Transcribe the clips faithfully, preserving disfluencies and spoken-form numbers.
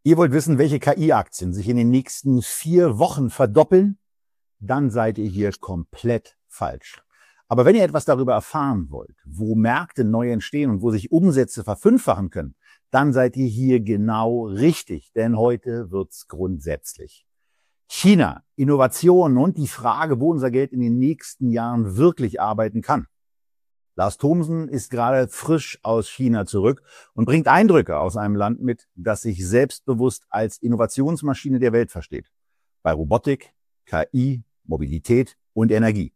Ihr wollt wissen, welche K I-Aktien sich in den nächsten vier Wochen verdoppeln? Dann seid ihr hier komplett falsch. Aber wenn ihr etwas darüber erfahren wollt, wo Märkte neu entstehen und wo sich Umsätze verfünffachen können, dann seid ihr hier genau richtig, denn heute wird's grundsätzlich. China, Innovationen und die Frage, wo unser Geld in den nächsten Jahren wirklich arbeiten kann. Lars Thomsen ist gerade frisch aus China zurück und bringt Eindrücke aus einem Land mit, das sich selbstbewusst als Innovationsmaschine der Welt versteht. Bei Robotik, K I, Mobilität und Energie.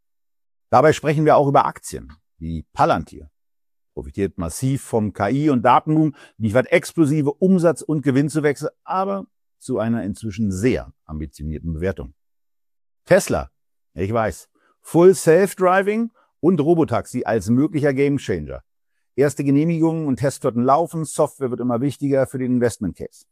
Dabei sprechen wir auch über Aktien, wie Palantir. Profitiert massiv vom K I- und Datenboom, liefert explosive Umsatz- und Gewinnzuwächse, aber zu einer inzwischen sehr ambitionierten Bewertung. Tesla, ich weiß, Full Self-Driving und Robotaxi als möglicher Gamechanger. Erste Genehmigungen und Testflotten laufen, Software wird immer wichtiger für den Investment Case.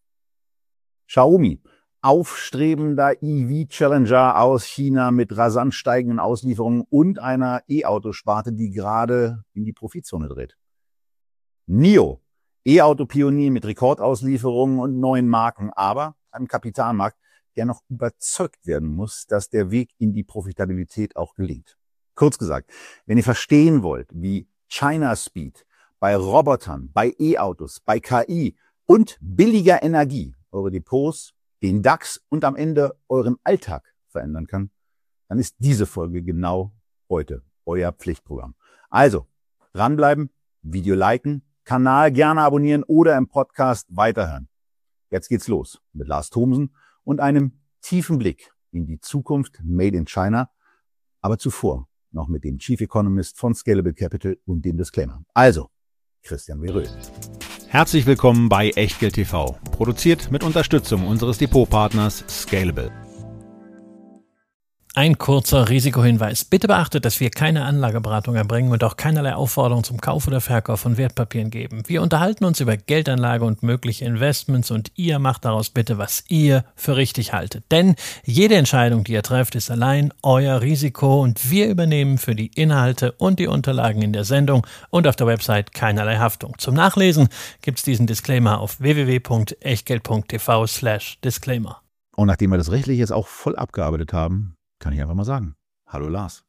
Xiaomi, aufstrebender E V-Challenger aus China mit rasant steigenden Auslieferungen und einer E-Auto-Sparte, die gerade in die Profitzone dreht. N I O, E-Auto-Pionier mit Rekordauslieferungen und neuen Marken, aber einem Kapitalmarkt, der noch überzeugt werden muss, dass der Weg in die Profitabilität auch gelingt. Kurz gesagt, wenn ihr verstehen wollt, wie China Speed bei Robotern, bei E-Autos, bei K I und billiger Energie eure Depots, den DAX und am Ende euren Alltag verändern kann, dann ist diese Folge genau heute euer Pflichtprogramm. Also, dranbleiben, Video liken, Kanal gerne abonnieren oder im Podcast weiterhören. Jetzt geht's los mit Lars Thomsen und einem tiefen Blick in die Zukunft Made in China, aber zuvor noch mit dem Chief Economist von Scalable Capital und dem Disclaimer. Also, Christian Veröhl. Herzlich willkommen bei Echtgeld T V, produziert mit Unterstützung unseres Depotpartners Scalable. Ein kurzer Risikohinweis. Bitte beachtet, dass wir keine Anlageberatung erbringen und auch keinerlei Aufforderung zum Kauf oder Verkauf von Wertpapieren geben. Wir unterhalten uns über Geldanlage und mögliche Investments und ihr macht daraus bitte, was ihr für richtig haltet. Denn jede Entscheidung, die ihr trefft, ist allein euer Risiko und wir übernehmen für die Inhalte und die Unterlagen in der Sendung und auf der Website keinerlei Haftung. Zum Nachlesen gibt's diesen Disclaimer auf w w w punkt echtgeld punkt t v slash disclaimer. Und nachdem wir das rechtlich jetzt auch voll abgearbeitet haben, kann ich einfach mal sagen. Hallo Lars.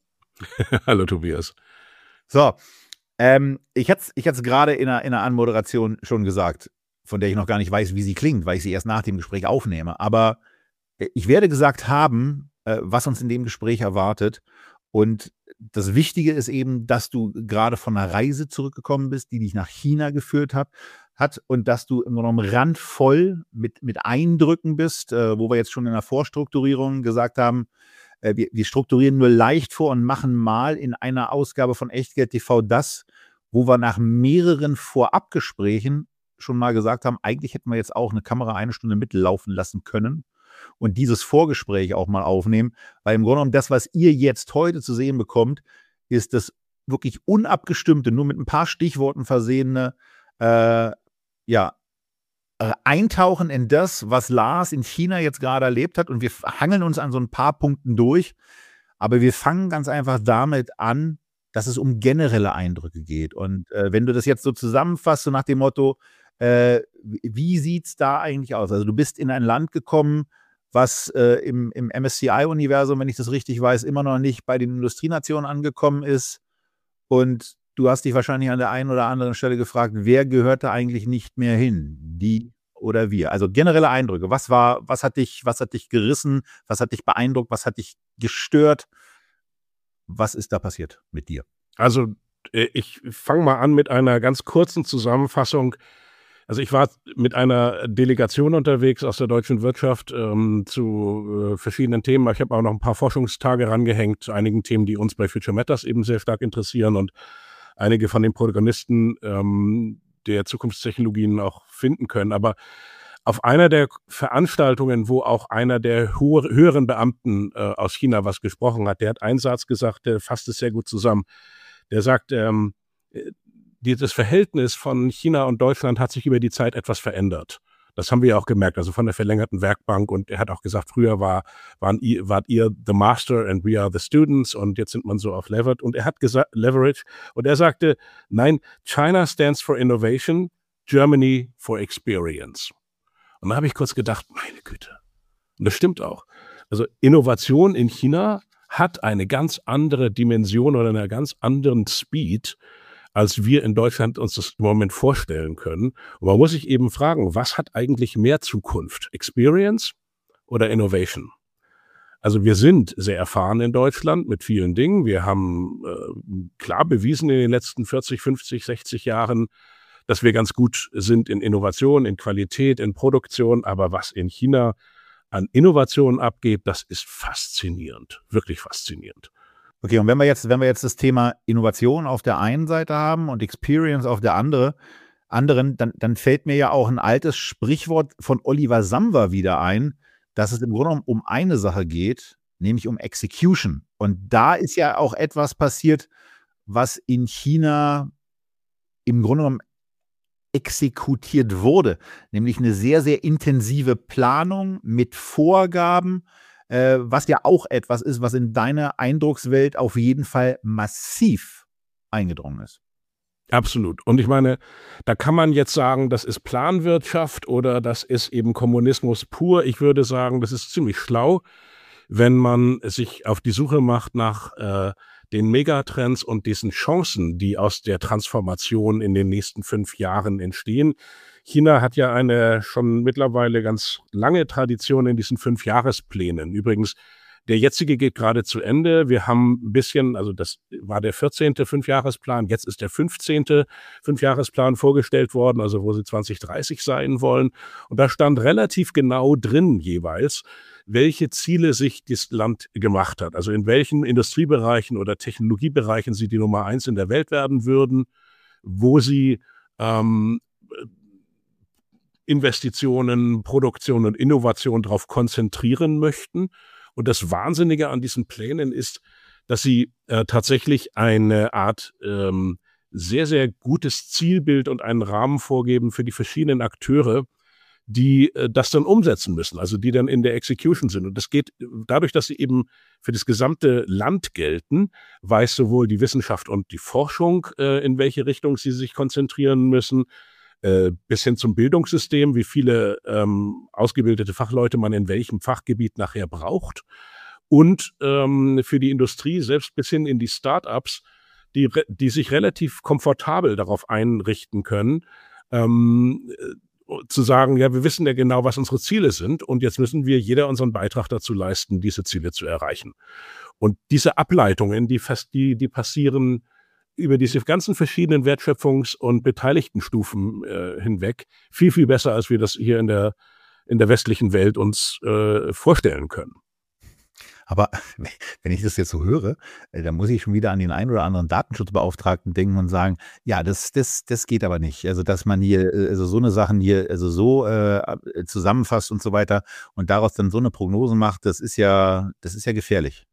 Hallo Tobias. So, ähm, ich hatte es ich hat's gerade in einer, in einer Anmoderation schon gesagt, von der ich noch gar nicht weiß, wie sie klingt, weil ich sie erst nach dem Gespräch aufnehme. Aber ich werde gesagt haben, äh, was uns in dem Gespräch erwartet. Und das Wichtige ist eben, dass du gerade von einer Reise zurückgekommen bist, die dich nach China geführt hat. hat und dass du im Grunde genommen randvoll mit, mit Eindrücken bist, äh, wo wir jetzt schon in der Vorstrukturierung gesagt haben, äh, wir, wir strukturieren nur leicht vor und machen mal in einer Ausgabe von Echtgeld T V das, wo wir nach mehreren Vorabgesprächen schon mal gesagt haben, eigentlich hätten wir jetzt auch eine Kamera eine Stunde mitlaufen lassen können und dieses Vorgespräch auch mal aufnehmen, weil im Grunde genommen das, was ihr jetzt heute zu sehen bekommt, ist das wirklich unabgestimmte, nur mit ein paar Stichworten versehene äh, ja, eintauchen in das, was Lars in China jetzt gerade erlebt hat und wir hangeln uns an so ein paar Punkten durch, aber wir fangen ganz einfach damit an, dass es um generelle Eindrücke geht und äh, wenn du das jetzt so zusammenfasst, so nach dem Motto, äh, wie sieht's da eigentlich aus? Also du bist in ein Land gekommen, was äh, im, im M S C I-Universum, wenn ich das richtig weiß, immer noch nicht bei den Industrienationen angekommen ist und du hast dich wahrscheinlich an der einen oder anderen Stelle gefragt, wer gehört da eigentlich nicht mehr hin? Die oder wir? Also generelle Eindrücke. Was war, was hat dich, was hat dich gerissen? Was hat dich beeindruckt? Was hat dich gestört? Was ist da passiert mit dir? Also ich fange mal an mit einer ganz kurzen Zusammenfassung. Also ich war mit einer Delegation unterwegs aus der deutschen Wirtschaft ähm, zu äh, verschiedenen Themen. Ich habe auch noch ein paar Forschungstage rangehängt zu einigen Themen, die uns bei Future Matters eben sehr stark interessieren und einige von den Protagonisten ähm, der Zukunftstechnologien auch finden können. Aber auf einer der Veranstaltungen, wo auch einer der ho- höheren Beamten äh, aus China was gesprochen hat, der hat einen Satz gesagt, der fasst es sehr gut zusammen. Der sagt, ähm, dieses Verhältnis von China und Deutschland hat sich über die Zeit etwas verändert. Das haben wir ja auch gemerkt, also von der verlängerten Werkbank. Und er hat auch gesagt, früher war, waren, wart ihr the master and we are the students und jetzt sind man so auf levered. Und er hat gesagt, leverage. Und er sagte, nein, China stands for innovation, Germany for experience. Und dann habe ich kurz gedacht, meine Güte. Und das stimmt auch. Also Innovation in China hat eine ganz andere Dimension oder einen ganz anderen Speed, als wir in Deutschland uns das im Moment vorstellen können. Und man muss sich eben fragen, was hat eigentlich mehr Zukunft? Experience oder Innovation? Also wir sind sehr erfahren in Deutschland mit vielen Dingen. Wir haben äh, klar bewiesen in den letzten vierzig, fünfzig, sechzig Jahren, dass wir ganz gut sind in Innovation, in Qualität, in Produktion. Aber was in China an Innovationen abgeht, das ist faszinierend, wirklich faszinierend. Okay, und wenn wir jetzt, wenn wir jetzt das Thema Innovation auf der einen Seite haben und Experience auf der andere, anderen, dann, dann fällt mir ja auch ein altes Sprichwort von Oliver Samwer wieder ein, dass es im Grunde genommen um eine Sache geht, nämlich um Execution. Und da ist ja auch etwas passiert, was in China im Grunde genommen exekutiert wurde, nämlich eine sehr, sehr intensive Planung mit Vorgaben, äh, was ja auch etwas ist, was in deine Eindruckswelt auf jeden Fall massiv eingedrungen ist. Absolut. Und ich meine, da kann man jetzt sagen, das ist Planwirtschaft oder das ist eben Kommunismus pur. Ich würde sagen, das ist ziemlich schlau, wenn man sich auf die Suche macht nach äh, den Megatrends und diesen Chancen, die aus der Transformation in den nächsten fünf Jahren entstehen. China hat ja eine schon mittlerweile ganz lange Tradition in diesen Fünfjahresplänen. Übrigens, der jetzige geht gerade zu Ende. Wir haben ein bisschen, also das war der vierzehnte Fünfjahresplan, jetzt ist der fünfzehnte Fünfjahresplan vorgestellt worden, also wo sie zwanzig dreißig sein wollen. Und da stand relativ genau drin jeweils, welche Ziele sich das Land gemacht hat. Also in welchen Industriebereichen oder Technologiebereichen sie die Nummer eins in der Welt werden würden, wo sie ähm, Investitionen, Produktion und Innovation darauf konzentrieren möchten. Und das Wahnsinnige an diesen Plänen ist, dass sie äh, tatsächlich eine Art ähm, sehr, sehr gutes Zielbild und einen Rahmen vorgeben für die verschiedenen Akteure, die äh, das dann umsetzen müssen, also die dann in der Execution sind. Und das geht dadurch, dass sie eben für das gesamte Land gelten, weiß sowohl die Wissenschaft und die Forschung, äh, in welche Richtung sie sich konzentrieren müssen, äh, bis hin zum Bildungssystem, wie viele ähm, ausgebildete Fachleute man in welchem Fachgebiet nachher braucht. Und ähm, für die Industrie, selbst bis hin in die Start-ups, die, die sich relativ komfortabel darauf einrichten können, ähm, zu sagen, ja, wir wissen ja genau, was unsere Ziele sind und jetzt müssen wir jeder unseren Beitrag dazu leisten, diese Ziele zu erreichen. Und diese Ableitungen, die, fast, die, die passieren über diese ganzen verschiedenen Wertschöpfungs- und Beteiligtenstufen äh, hinweg viel, viel besser, als wir das hier in der, in der westlichen Welt uns äh, vorstellen können. Aber wenn ich das jetzt so höre, dann muss ich schon wieder an den einen oder anderen Datenschutzbeauftragten denken und sagen, ja, das, das, das geht aber nicht. Also, dass man hier, also so eine Sachen hier, also so äh, zusammenfasst und so weiter und daraus dann so eine Prognose macht, das ist ja, das ist ja gefährlich.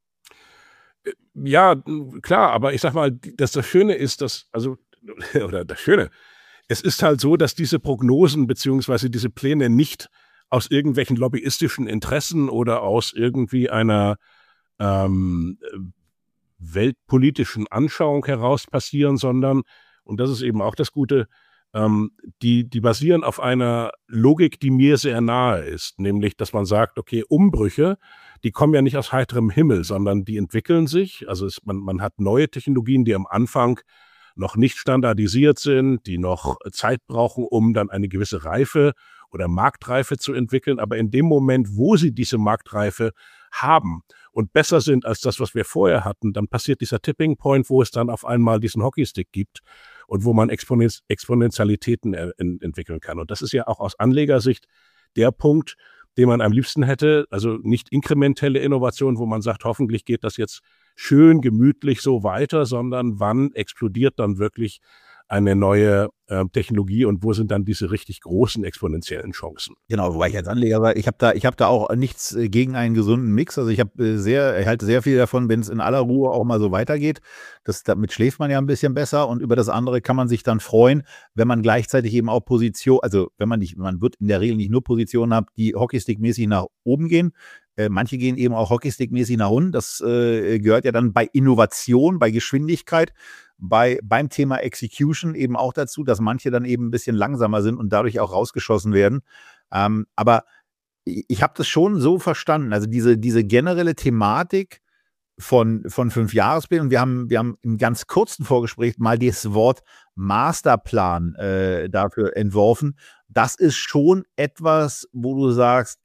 Ja, klar, aber ich sag mal, dass das Schöne ist, dass, also, oder das Schöne, es ist halt so, dass diese Prognosen beziehungsweise diese Pläne nicht aus irgendwelchen lobbyistischen Interessen oder aus irgendwie einer ähm, weltpolitischen Anschauung heraus passieren, sondern, und das ist eben auch das Gute, ähm, die, die basieren auf einer Logik, die mir sehr nahe ist, nämlich, dass man sagt, okay, Umbrüche, die kommen ja nicht aus heiterem Himmel, sondern die entwickeln sich, also es, man, man hat neue Technologien, die am Anfang noch nicht standardisiert sind, die noch Zeit brauchen, um dann eine gewisse Reife oder Marktreife zu entwickeln. Aber in dem Moment, wo sie diese Marktreife haben und besser sind als das, was wir vorher hatten, dann passiert dieser Tipping Point, wo es dann auf einmal diesen Hockeystick gibt und wo man Exponenz- Exponentialitäten er- en- entwickeln kann. Und das ist ja auch aus Anlegersicht der Punkt, den man am liebsten hätte, also nicht inkrementelle Innovation, wo man sagt, hoffentlich geht das jetzt schön gemütlich so weiter, sondern wann explodiert dann wirklich eine neue äh, Technologie und wo sind dann diese richtig großen exponentiellen Chancen? Genau, wobei ich als Anleger war, ich habe da, ich habe da auch nichts äh, gegen einen gesunden Mix. Also ich habe äh, sehr, ich halte sehr viel davon, wenn es in aller Ruhe auch mal so weitergeht. Das, damit schläft man ja ein bisschen besser und über das andere kann man sich dann freuen, wenn man gleichzeitig eben auch Position, also wenn man nicht, man wird in der Regel nicht nur Positionen haben, die Hockeystick-mäßig nach oben gehen. Äh, manche gehen eben auch Hockeystick-mäßig nach unten. Das äh, gehört ja dann bei Innovation, bei Geschwindigkeit, bei, beim Thema Execution eben auch dazu, dass manche dann eben ein bisschen langsamer sind und dadurch auch rausgeschossen werden. Ähm, aber ich, ich habe das schon so verstanden, also diese, diese generelle Thematik von, von Fünfjahresplänen, und wir haben, wir haben im ganz kurzen Vorgespräch mal das Wort Masterplan äh, dafür entworfen. Das ist schon etwas, wo du sagst,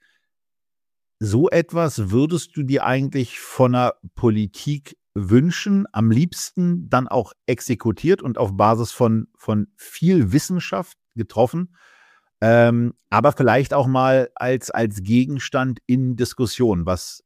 so etwas würdest du dir eigentlich von der Politik wünschen, am liebsten dann auch exekutiert und auf Basis von, von viel Wissenschaft getroffen, ähm, aber vielleicht auch mal als, als Gegenstand in Diskussion, was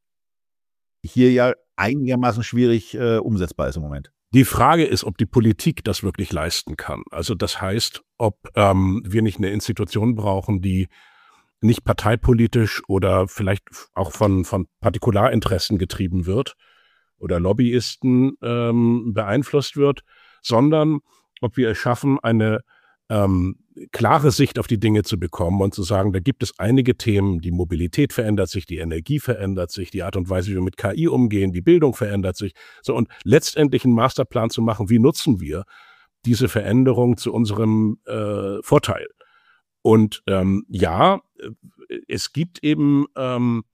hier ja einigermaßen schwierig äh, umsetzbar ist im Moment. Die Frage ist, ob die Politik das wirklich leisten kann. Also das heißt, ob ähm, wir nicht eine Institution brauchen, die nicht parteipolitisch oder vielleicht auch von, von Partikularinteressen getrieben wird oder Lobbyisten ähm, beeinflusst wird, sondern ob wir es schaffen, eine ähm, klare Sicht auf die Dinge zu bekommen und zu sagen, da gibt es einige Themen, die Mobilität verändert sich, die Energie verändert sich, die Art und Weise, wie wir mit K I umgehen, die Bildung verändert sich. So, und letztendlich einen Masterplan zu machen, wie nutzen wir diese Veränderung zu unserem äh, Vorteil. Und ähm, ja, es gibt eben, ähm,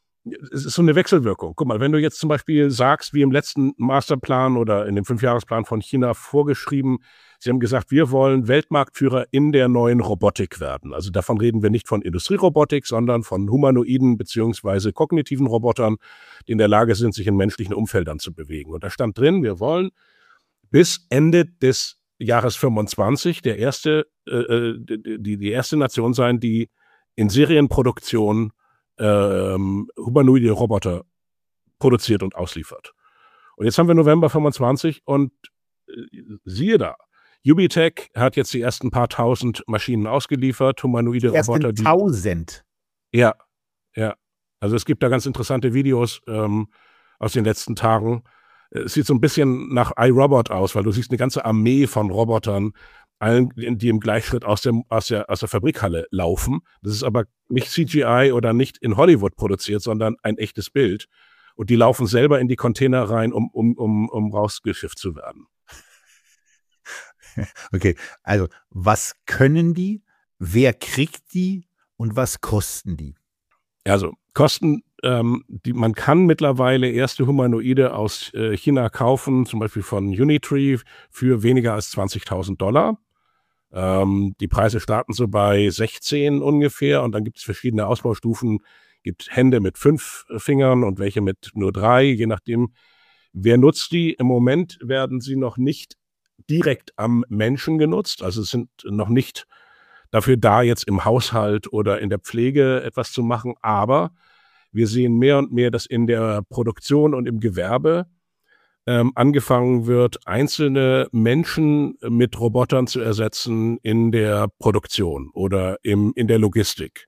es ist so eine Wechselwirkung. Guck mal, wenn du jetzt zum Beispiel sagst, wie im letzten Masterplan oder in dem Fünfjahresplan von China vorgeschrieben, sie haben gesagt, wir wollen Weltmarktführer in der neuen Robotik werden. Also davon reden wir nicht von Industrierobotik, sondern von humanoiden beziehungsweise kognitiven Robotern, die in der Lage sind, sich in menschlichen Umfeldern zu bewegen. Und da stand drin, wir wollen bis Ende des Jahres fünfundzwanzig der erste, äh, die, die erste Nation sein, die in Serienproduktion ähm, humanoide Roboter produziert und ausliefert. Und jetzt haben wir November fünfundzwanzig und äh, siehe da, Ubitech hat jetzt die ersten paar tausend Maschinen ausgeliefert, humanoide die ersten Roboter. Die, tausend? Ja, ja. Also es gibt da ganz interessante Videos ähm, aus den letzten Tagen. Es sieht so ein bisschen nach iRobot aus, weil du siehst eine ganze Armee von Robotern, allen, die im Gleichschritt aus, dem, aus, der, aus der Fabrikhalle laufen. Das ist aber nicht C G I oder nicht in Hollywood produziert, sondern ein echtes Bild. Und die laufen selber in die Container rein, um, um, um, um rausgeschifft zu werden. Okay, also was können die, wer kriegt die und was kosten die? Also Kosten, ähm, die, man kann mittlerweile erste Humanoide aus äh, China kaufen, zum Beispiel von Unitree, für weniger als zwanzigtausend Dollar. Ähm, die Preise starten so bei sechzehn ungefähr und dann gibt es verschiedene Ausbaustufen. Gibt Hände mit fünf Fingern und welche mit nur drei, je nachdem, wer nutzt die. Im Moment werden sie noch nicht direkt am Menschen genutzt, also es sind noch nicht dafür da, jetzt im Haushalt oder in der Pflege etwas zu machen, aber wir sehen mehr und mehr, dass in der Produktion und im Gewerbe ähm, angefangen wird, einzelne Menschen mit Robotern zu ersetzen in der Produktion oder im, in der Logistik.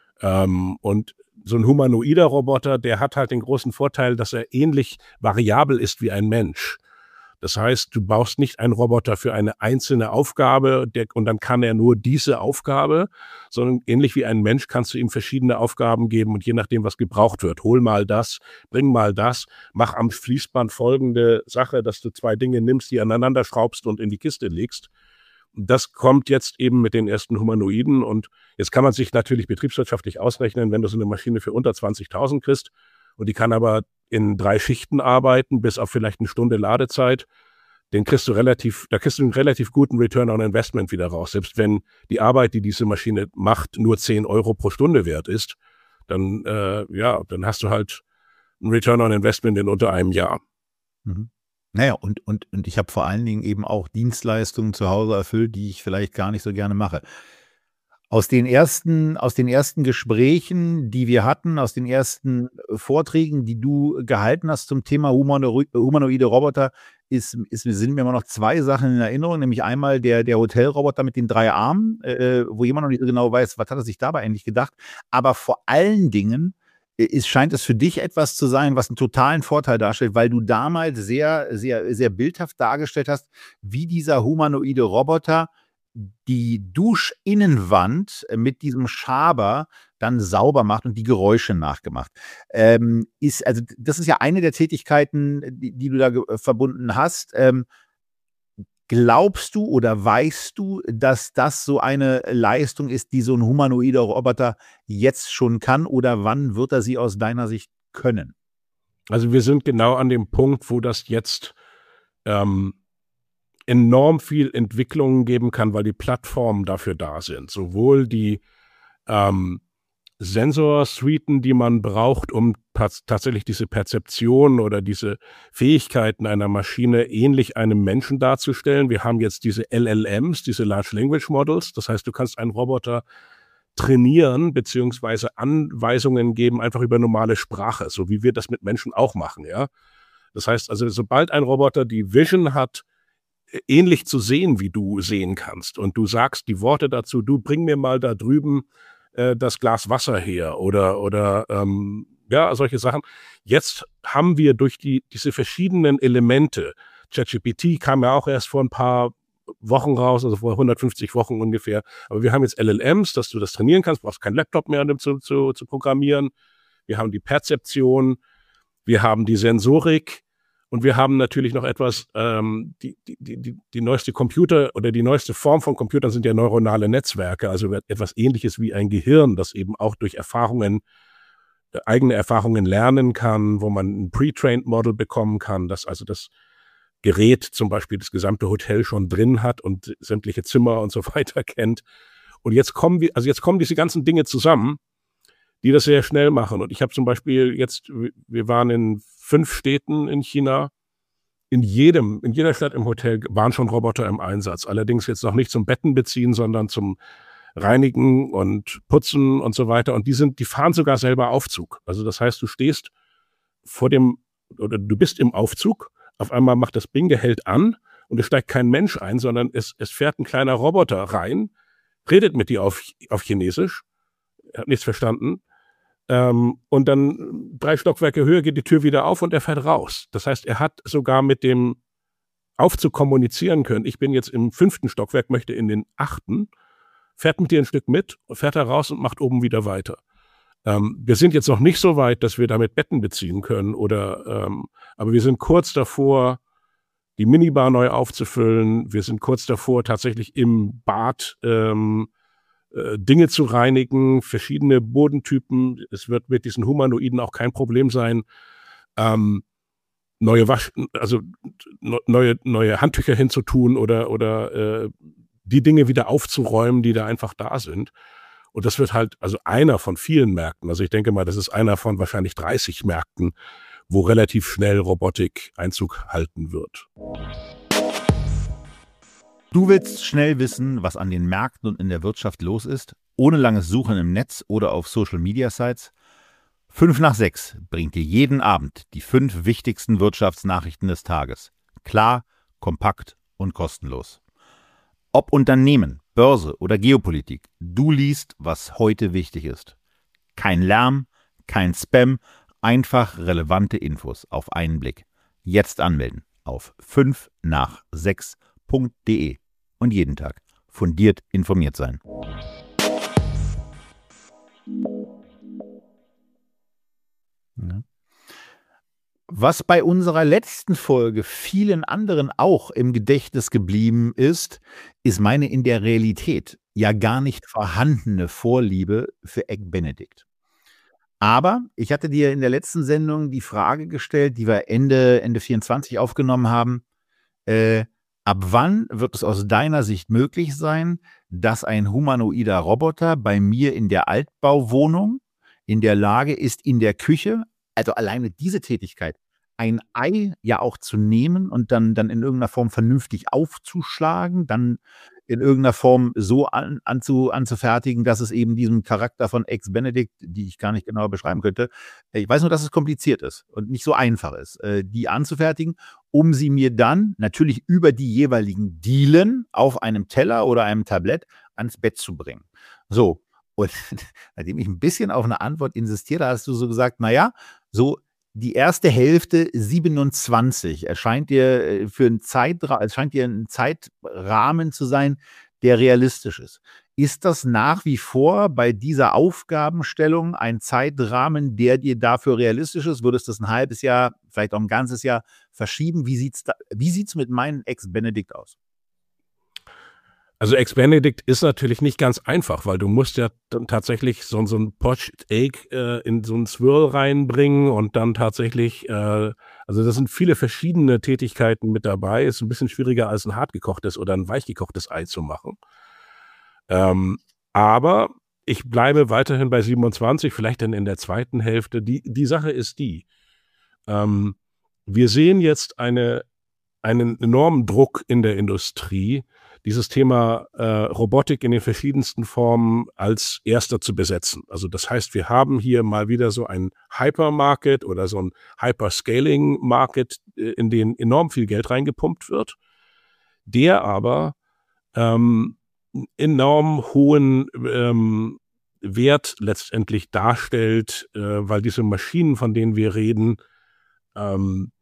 Ähm, und so ein humanoider Roboter, der hat halt den großen Vorteil, dass er ähnlich variabel ist wie ein Mensch. Das heißt, du baust nicht einen Roboter für eine einzelne Aufgabe der, und dann kann er nur diese Aufgabe, sondern ähnlich wie ein Mensch kannst du ihm verschiedene Aufgaben geben und je nachdem, was gebraucht wird, hol mal das, bring mal das, mach am Fließband folgende Sache, dass du zwei Dinge nimmst, die aneinander schraubst und in die Kiste legst. Das kommt jetzt eben mit den ersten Humanoiden und jetzt kann man sich natürlich betriebswirtschaftlich ausrechnen, wenn du so eine Maschine für unter zwanzigtausend kriegst und die kann aber in drei Schichten arbeiten, bis auf vielleicht eine Stunde Ladezeit, den kriegst du relativ, da kriegst du einen relativ guten Return on Investment wieder raus. Selbst wenn die Arbeit, die diese Maschine macht, nur zehn Euro pro Stunde wert ist, dann, äh, ja, dann hast du halt einen Return on Investment in unter einem Jahr. Mhm. Naja, und, und, und ich habe vor allen Dingen eben auch Dienstleistungen zu Hause erfüllt, die ich vielleicht gar nicht so gerne mache. Aus den ersten, aus den ersten Gesprächen, die wir hatten, aus den ersten Vorträgen, die du gehalten hast zum Thema humano, humanoide Roboter, ist, ist, sind mir immer noch zwei Sachen in Erinnerung, nämlich einmal der, der Hotelroboter mit den drei Armen, äh, wo jemand noch nicht so genau weiß, was hat er sich dabei eigentlich gedacht, aber vor allen Dingen ist, scheint es für dich etwas zu sein, was einen totalen Vorteil darstellt, weil du damals sehr, sehr, sehr bildhaft dargestellt hast, wie dieser humanoide Roboter die Duschinnenwand mit diesem Schaber dann sauber macht und die Geräusche nachgemacht. Ähm, ist, also das ist ja eine der Tätigkeiten, die, die du da ge- verbunden hast. Ähm, Glaubst du oder weißt du, dass das so eine Leistung ist, die so ein humanoider Roboter jetzt schon kann, oder wann wird er sie aus deiner Sicht können? Also wir sind genau an dem Punkt, wo das jetzt ähm, enorm viel Entwicklungen geben kann, weil die Plattformen dafür da sind. Sowohl die ähm, Sensorsuiten, die man braucht, um tatsächlich diese Perzeption oder diese Fähigkeiten einer Maschine ähnlich einem Menschen darzustellen. Wir haben jetzt diese L L Ms, diese Large Language Models. Das heißt, du kannst einen Roboter trainieren beziehungsweise Anweisungen geben, einfach über normale Sprache, so wie wir das mit Menschen auch machen, ja. Das heißt also, sobald ein Roboter die Vision hat, ähnlich zu sehen, wie du sehen kannst, und du sagst die Worte dazu, du bring mir mal da drüben äh, das Glas Wasser her oder, oder ähm, ja, solche Sachen. Jetzt haben wir durch die diese verschiedenen Elemente, ChatGPT kam ja auch erst vor ein paar Wochen raus, also vor hundertfünfzig Wochen ungefähr, aber wir haben jetzt L L Ms, dass du das trainieren kannst, brauchst keinen Laptop mehr, um zu, zu, zu programmieren. Wir haben die Perzeption, wir haben die Sensorik, und wir haben natürlich noch etwas, ähm, die, die, die, die neueste Computer oder die neueste Form von Computern sind ja neuronale Netzwerke, also etwas Ähnliches wie ein Gehirn, das eben auch durch Erfahrungen, äh, eigene Erfahrungen lernen kann, wo man ein Pre-Trained Model bekommen kann, das also das Gerät zum Beispiel das gesamte Hotel schon drin hat und sämtliche Zimmer und so weiter kennt. Und jetzt kommen wir, also jetzt kommen diese ganzen Dinge zusammen, die das sehr schnell machen. Und ich habe zum Beispiel jetzt, wir waren in fünf Städten in China. In jedem, in jeder Stadt im Hotel waren schon Roboter im Einsatz. Allerdings jetzt noch nicht zum Betten beziehen, sondern zum Reinigen und Putzen und so weiter. Und die sind, die fahren sogar selber Aufzug. Also das heißt, du stehst vor dem, oder du bist im Aufzug. Auf einmal macht das Bing, der hält an und es steigt kein Mensch ein, sondern es, es fährt ein kleiner Roboter rein, redet mit dir auf, auf Chinesisch. Er hat nichts verstanden. Ähm, und dann drei Stockwerke höher geht die Tür wieder auf und er fährt raus. Das heißt, er hat sogar mit dem Aufzug kommunizieren können. Ich bin jetzt im fünften Stockwerk, möchte in den achten, fährt mit dir ein Stück mit, fährt da raus und macht oben wieder weiter. Ähm, wir sind jetzt noch nicht so weit, dass wir damit Betten beziehen können, oder, ähm, aber wir sind kurz davor, die Minibar neu aufzufüllen. Wir sind kurz davor, tatsächlich im Bad ähm, Dinge zu reinigen, verschiedene Bodentypen. Es wird mit diesen Humanoiden auch kein Problem sein, ähm, neue Wasch, also neue neue Handtücher hinzutun oder oder äh, die Dinge wieder aufzuräumen, die da einfach da sind. Und das wird halt also einer von vielen Märkten. Also ich denke mal, das ist einer von wahrscheinlich dreißig Märkten, wo relativ schnell Robotik Einzug halten wird. Du willst schnell wissen, was an den Märkten und in der Wirtschaft los ist, ohne langes Suchen im Netz oder auf Social-Media-Sites? Fünf nach sechs bringt dir jeden Abend die fünf wichtigsten Wirtschaftsnachrichten des Tages. Klar, kompakt und kostenlos. Ob Unternehmen, Börse oder Geopolitik, du liest, was heute wichtig ist. Kein Lärm, kein Spam, einfach relevante Infos auf einen Blick. Jetzt anmelden auf fünf nach sechs punkt de und jeden Tag fundiert informiert sein. Ja. Was bei unserer letzten Folge vielen anderen auch im Gedächtnis geblieben ist, ist meine in der Realität ja gar nicht vorhandene Vorliebe für Egg Benedict. Aber ich hatte dir in der letzten Sendung die Frage gestellt, die wir Ende, Ende vierundzwanzig aufgenommen haben, äh, ab wann wird es aus deiner Sicht möglich sein, dass ein humanoider Roboter bei mir in der Altbauwohnung in der Lage ist, in der Küche, also alleine diese Tätigkeit, ein Ei ja auch zu nehmen und dann, dann in irgendeiner Form vernünftig aufzuschlagen, dann in irgendeiner Form so an, anzu, anzufertigen, dass es eben diesem Charakter von Eggs Benedict, die ich gar nicht genauer beschreiben könnte, ich weiß nur, dass es kompliziert ist und nicht so einfach ist, die anzufertigen, um sie mir dann natürlich über die jeweiligen Dielen auf einem Teller oder einem Tablett ans Bett zu bringen. So, und nachdem ich ein bisschen auf eine Antwort insistiere, hast du so gesagt, naja, so die erste Hälfte siebenundzwanzig erscheint dir für einen Zeitrahmen, erscheint dir ein Zeitrahmen zu sein, der realistisch ist. Ist das nach wie vor bei dieser Aufgabenstellung ein Zeitrahmen, der dir dafür realistisch ist? Würdest du das ein halbes Jahr, vielleicht auch ein ganzes Jahr verschieben? Wie sieht's da, wie sieht's mit meinen Eggs Benedict aus? Also Ex-Benedict ist natürlich nicht ganz einfach, weil du musst ja dann tatsächlich so, so ein Poached Egg äh, in so einen Swirl reinbringen und dann tatsächlich, äh, also das sind viele verschiedene Tätigkeiten mit dabei. Ist ein bisschen schwieriger als ein hartgekochtes oder ein weichgekochtes Ei zu machen. Ähm, aber ich bleibe weiterhin bei siebenundzwanzig, vielleicht dann in der zweiten Hälfte. Die, die Sache ist die, ähm, wir sehen jetzt eine, einen enormen Druck in der Industrie, dieses Thema äh, Robotik in den verschiedensten Formen als erster zu besetzen. Also das heißt, wir haben hier mal wieder so einen Hypermarket oder so ein Hyperscaling-Market, äh, in den enorm viel Geld reingepumpt wird, der aber ähm, enorm hohen ähm, Wert letztendlich darstellt, äh, weil diese Maschinen, von denen wir reden, ähm,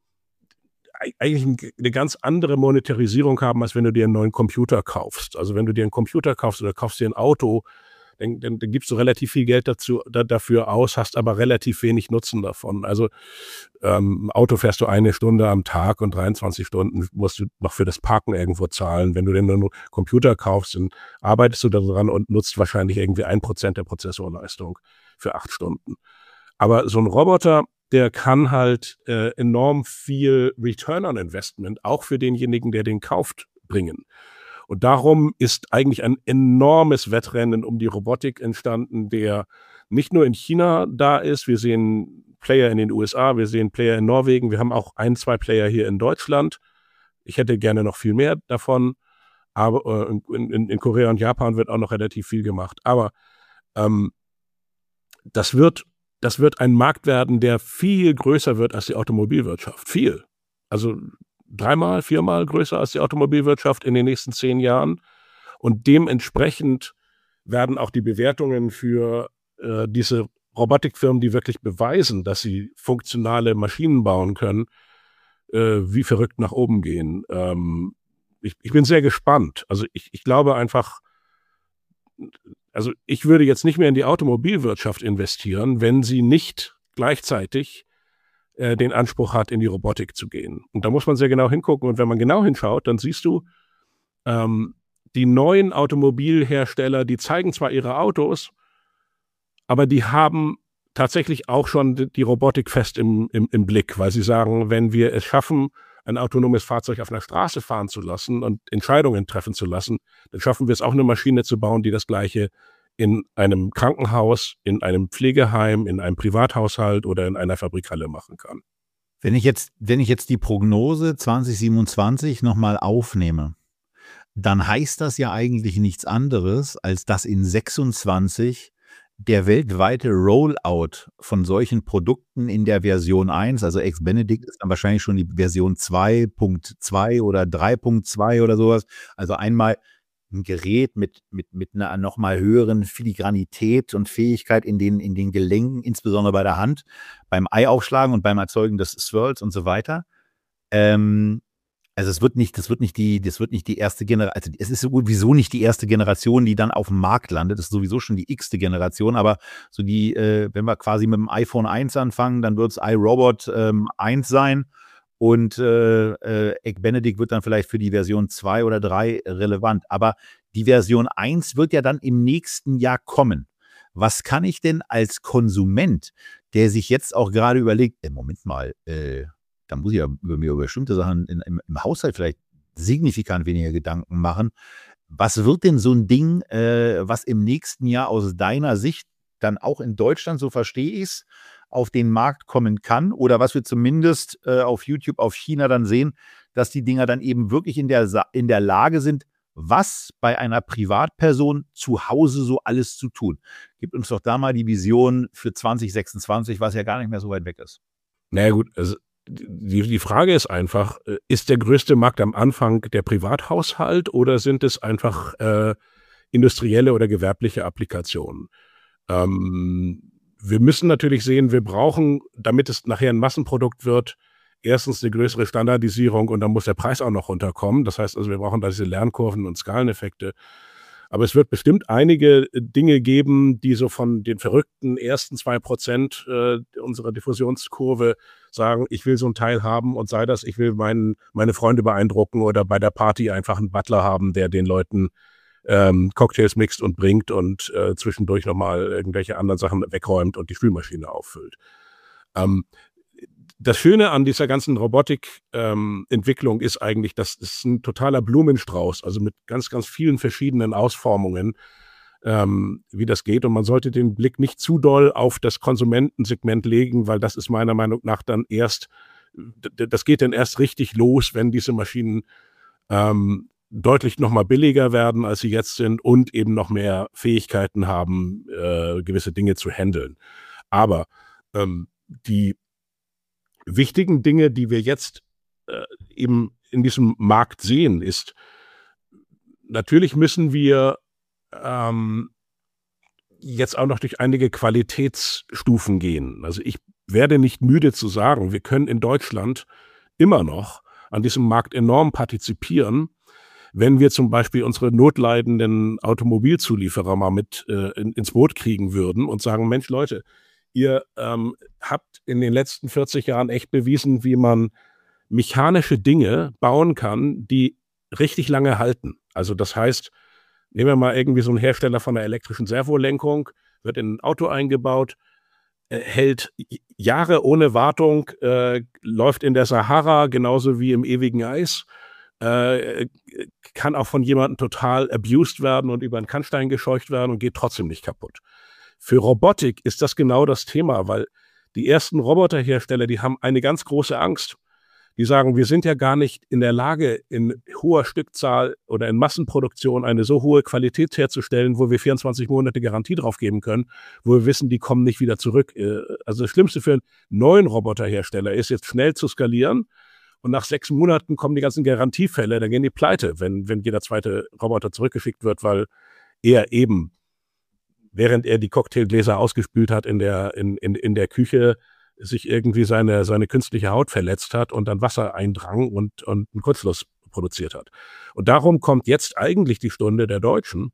eigentlich eine ganz andere Monetarisierung haben, als wenn du dir einen neuen Computer kaufst. Also wenn du dir einen Computer kaufst oder kaufst dir ein Auto, dann, dann, dann gibst du relativ viel Geld dazu, da, dafür aus, hast aber relativ wenig Nutzen davon. Also ähm, Auto fährst du eine Stunde am Tag und dreiundzwanzig Stunden musst du noch für das Parken irgendwo zahlen. Wenn du dir einen Computer kaufst, dann arbeitest du daran und nutzt wahrscheinlich irgendwie ein Prozent der Prozessorleistung für acht Stunden. Aber so ein Roboter, der kann halt äh, enorm viel Return on Investment, auch für denjenigen, der den kauft, bringen. Und darum ist eigentlich ein enormes Wettrennen um die Robotik entstanden, der nicht nur in China da ist. Wir sehen Player in den U S A, wir sehen Player in Norwegen, wir haben auch ein, zwei Player hier in Deutschland. Ich hätte gerne noch viel mehr davon, aber äh, in, in, in Korea und Japan wird auch noch relativ viel gemacht. Aber ähm, das wird Das wird ein Markt werden, der viel größer wird als die Automobilwirtschaft. Viel. Also dreimal, viermal größer als die Automobilwirtschaft in den nächsten zehn Jahren. Und dementsprechend werden auch die Bewertungen für äh, diese Robotikfirmen, die wirklich beweisen, dass sie funktionale Maschinen bauen können, äh, wie verrückt nach oben gehen. Ähm, ich, ich bin sehr gespannt. Also ich, ich glaube einfach, Also ich würde jetzt nicht mehr in die Automobilwirtschaft investieren, wenn sie nicht gleichzeitig äh, den Anspruch hat, in die Robotik zu gehen. Und da muss man sehr genau hingucken. Und wenn man genau hinschaut, dann siehst du, ähm, die neuen Automobilhersteller, die zeigen zwar ihre Autos, aber die haben tatsächlich auch schon die, die Robotik fest im, im, im Blick, weil sie sagen, wenn wir es schaffen, ein autonomes Fahrzeug auf einer Straße fahren zu lassen und Entscheidungen treffen zu lassen, dann schaffen wir es auch, eine Maschine zu bauen, die das Gleiche in einem Krankenhaus, in einem Pflegeheim, in einem Privathaushalt oder in einer Fabrikhalle machen kann. Wenn ich jetzt, wenn ich jetzt die Prognose zwanzig siebenundzwanzig nochmal aufnehme, dann heißt das ja eigentlich nichts anderes, als dass in sechsundzwanzig der weltweite Rollout von solchen Produkten in der Version eins, also Ex-Benedict ist dann wahrscheinlich schon die Version zwei Punkt zwei oder drei Punkt zwei oder sowas. Also einmal ein Gerät mit, mit, mit einer nochmal höheren Filigranität und Fähigkeit in den, in den Gelenken, insbesondere bei der Hand, beim Eiaufschlagen und beim Erzeugen des Swirls und so weiter. Ähm, Also es wird nicht, das wird nicht die, das wird nicht die erste Generation, also es ist sowieso nicht die erste Generation, die dann auf dem Markt landet. Das ist sowieso schon die x-te Generation, aber so die, äh, wenn wir quasi mit dem iPhone eins anfangen, dann wird es iRobot ähm, eins sein und äh, äh, Ex-Benedict wird dann vielleicht für die Version zwei oder drei relevant. Aber die Version eins wird ja dann im nächsten Jahr kommen. Was kann ich denn als Konsument, der sich jetzt auch gerade überlegt, äh, Moment mal, äh, da muss ich ja über mir über bestimmte Sachen in, im, im Haushalt vielleicht signifikant weniger Gedanken machen. Was wird denn so ein Ding, äh, was im nächsten Jahr aus deiner Sicht dann auch in Deutschland, so verstehe ich es, auf den Markt kommen kann? Oder was wir zumindest äh, auf YouTube, auf China dann sehen, dass die Dinger dann eben wirklich in der, in der Lage sind, was bei einer Privatperson zu Hause so alles zu tun. Gib uns doch da mal die Vision für zwanzig sechsundzwanzig, was ja gar nicht mehr so weit weg ist. Naja gut, also Die, die Frage ist einfach, ist der größte Markt am Anfang der Privathaushalt oder sind es einfach äh, industrielle oder gewerbliche Applikationen? Ähm, wir müssen natürlich sehen, wir brauchen, damit es nachher ein Massenprodukt wird, erstens eine größere Standardisierung und dann muss der Preis auch noch runterkommen. Das heißt also, wir brauchen da diese Lernkurven und Skaleneffekte. Aber es wird bestimmt einige Dinge geben, die so von den verrückten ersten zwei Prozent äh, unserer Diffusionskurve sagen, ich will so ein Teil haben und sei das, ich will meinen, meine Freunde beeindrucken oder bei der Party einfach einen Butler haben, der den Leuten ähm, Cocktails mixt und bringt und äh, zwischendurch nochmal irgendwelche anderen Sachen wegräumt und die Spülmaschine auffüllt. Ähm, das Schöne an dieser ganzen Robotik-Entwicklung ähm, ist eigentlich, dass es ein totaler Blumenstrauß, also mit ganz, ganz vielen verschiedenen Ausformungen, ähm, wie das geht. Und man sollte den Blick nicht zu doll auf das Konsumentensegment legen, weil das ist meiner Meinung nach dann erst, das geht dann erst richtig los, wenn diese Maschinen ähm, deutlich noch mal billiger werden, als sie jetzt sind und eben noch mehr Fähigkeiten haben, äh, gewisse Dinge zu handeln. Aber ähm, die wichtigen Dinge, die wir jetzt äh, eben in diesem Markt sehen, ist, natürlich müssen wir ähm, jetzt auch noch durch einige Qualitätsstufen gehen. Also ich werde nicht müde zu sagen, wir können in Deutschland immer noch an diesem Markt enorm partizipieren, wenn wir zum Beispiel unsere notleidenden Automobilzulieferer mal mit äh, in, ins Boot kriegen würden und sagen, Mensch Leute, ihr ähm, habt in den letzten vierzig Jahren echt bewiesen, wie man mechanische Dinge bauen kann, die richtig lange halten. Also das heißt, nehmen wir mal irgendwie so einen Hersteller von einer elektrischen Servolenkung, wird in ein Auto eingebaut, äh, hält Jahre ohne Wartung, äh, läuft in der Sahara genauso wie im ewigen Eis, äh, kann auch von jemandem total abused werden und über einen Kannstein gescheucht werden und geht trotzdem nicht kaputt. Für Robotik ist das genau das Thema, weil die ersten Roboterhersteller, die haben eine ganz große Angst. Die sagen, wir sind ja gar nicht in der Lage, in hoher Stückzahl oder in Massenproduktion eine so hohe Qualität herzustellen, wo wir vierundzwanzig Monate Garantie drauf geben können, wo wir wissen, die kommen nicht wieder zurück. Also das Schlimmste für einen neuen Roboterhersteller ist jetzt schnell zu skalieren und nach sechs Monaten kommen die ganzen Garantiefälle, dann gehen die pleite, wenn, wenn jeder zweite Roboter zurückgeschickt wird, weil er eben, während er die Cocktailgläser ausgespült hat in der, in, in, in der Küche, sich irgendwie seine, seine künstliche Haut verletzt hat und dann Wasser eindrang und, und einen Kurzschluss produziert hat. Und darum kommt jetzt eigentlich die Stunde der Deutschen,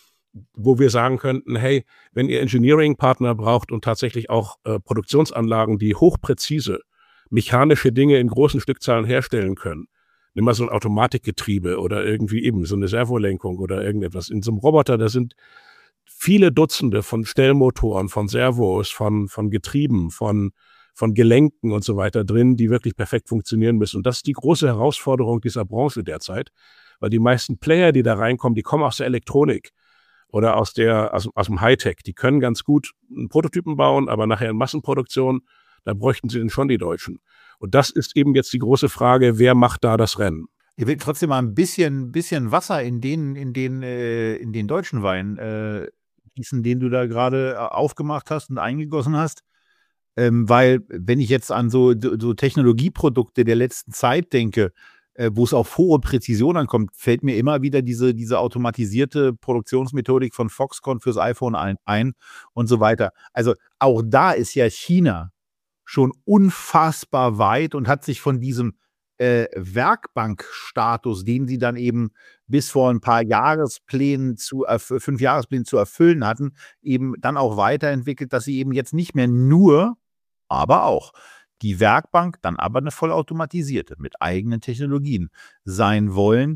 wo wir sagen könnten, hey, wenn ihr Engineering-Partner braucht und tatsächlich auch äh, Produktionsanlagen, die hochpräzise mechanische Dinge in großen Stückzahlen herstellen können, nimm mal so ein Automatikgetriebe oder irgendwie eben so eine Servolenkung oder irgendetwas. In so einem Roboter, da sind viele Dutzende von Stellmotoren, von Servos, von, von Getrieben, von, von Gelenken und so weiter drin, die wirklich perfekt funktionieren müssen. Und das ist die große Herausforderung dieser Branche derzeit, weil die meisten Player, die da reinkommen, die kommen aus der Elektronik oder aus der, aus, aus dem Hightech. Die können ganz gut einen Prototypen bauen, aber nachher in Massenproduktion, da bräuchten sie dann schon die Deutschen. Und das ist eben jetzt die große Frage, wer macht da das Rennen? Ich will trotzdem mal ein bisschen, bisschen Wasser in den, in den, äh, in den deutschen Wein äh, gießen, den du da gerade aufgemacht hast und eingegossen hast. Ähm, weil, wenn ich jetzt an so, so Technologieprodukte der letzten Zeit denke, äh, wo es auf hohe Präzision ankommt, fällt mir immer wieder diese, diese automatisierte Produktionsmethodik von Foxconn fürs iPhone ein, ein und so weiter. Also auch da ist ja China schon unfassbar weit und hat sich von diesem Äh, Werkbankstatus, den sie dann eben bis vor ein paar Jahresplänen zu erf- fünf Jahresplänen zu erfüllen hatten, eben dann auch weiterentwickelt, dass sie eben jetzt nicht mehr nur, aber auch die Werkbank, dann aber eine vollautomatisierte mit eigenen Technologien sein wollen.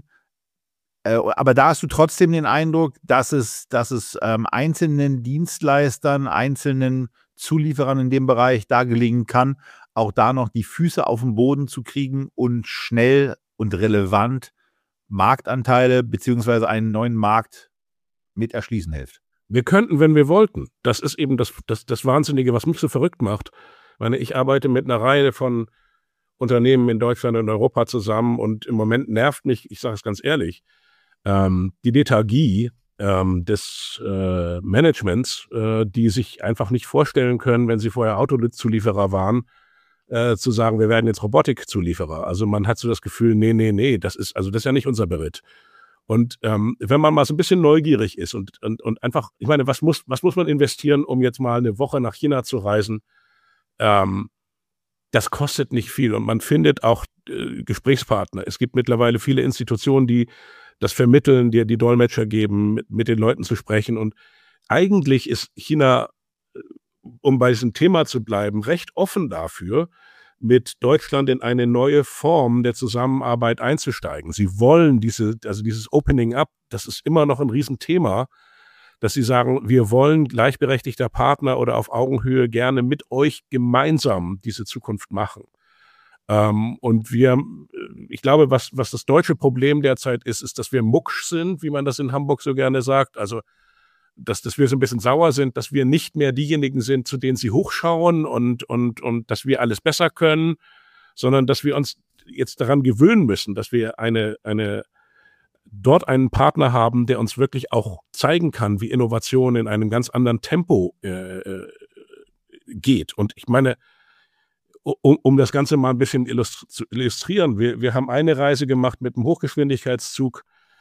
Äh, aber da hast du trotzdem den Eindruck, dass es, dass es ähm, einzelnen Dienstleistern, einzelnen Zulieferern in dem Bereich da gelingen kann, auch da noch die Füße auf den Boden zu kriegen und schnell und relevant Marktanteile beziehungsweise einen neuen Markt mit erschließen hilft. Wir könnten, wenn wir wollten. Das ist eben das, das, das Wahnsinnige, was mich so verrückt macht. Ich meine, ich arbeite mit einer Reihe von Unternehmen in Deutschland und Europa zusammen und im Moment nervt mich, ich sage es ganz ehrlich, ähm, die Lethargie ähm, des äh, Managements, äh, die sich einfach nicht vorstellen können, wenn sie vorher Autozulieferer waren, Äh, zu sagen, wir werden jetzt Robotikzulieferer. Also man hat so das Gefühl, nee, nee, nee, das ist, also das ist ja nicht unser Beritt. Und ähm, wenn man mal so ein bisschen neugierig ist und, und, und einfach, ich meine, was muss, was muss man investieren, um jetzt mal eine Woche nach China zu reisen? Ähm, das kostet nicht viel und man findet auch äh, Gesprächspartner. Es gibt mittlerweile viele Institutionen, die das vermitteln, die die Dolmetscher geben, mit, mit den Leuten zu sprechen. Und eigentlich ist China, um bei diesem Thema zu bleiben, recht offen dafür, mit Deutschland in eine neue Form der Zusammenarbeit einzusteigen. Sie wollen diese, also dieses Opening Up, das ist immer noch ein Riesenthema, dass sie sagen, wir wollen gleichberechtigter Partner oder auf Augenhöhe gerne mit euch gemeinsam diese Zukunft machen. Ähm, und wir, ich glaube, was, was das deutsche Problem derzeit ist, ist, dass wir mucksch sind, wie man das in Hamburg so gerne sagt. Also, dass, dass wir so ein bisschen sauer sind, dass wir nicht mehr diejenigen sind, zu denen sie hochschauen und, und, und dass wir alles besser können, sondern dass wir uns jetzt daran gewöhnen müssen, dass wir eine, eine, dort einen Partner haben, der uns wirklich auch zeigen kann, wie Innovation in einem ganz anderen Tempo äh, geht. Und ich meine, um, um das Ganze mal ein bisschen illustri- zu illustrieren, wir, wir haben eine Reise gemacht mit einem Hochgeschwindigkeitszug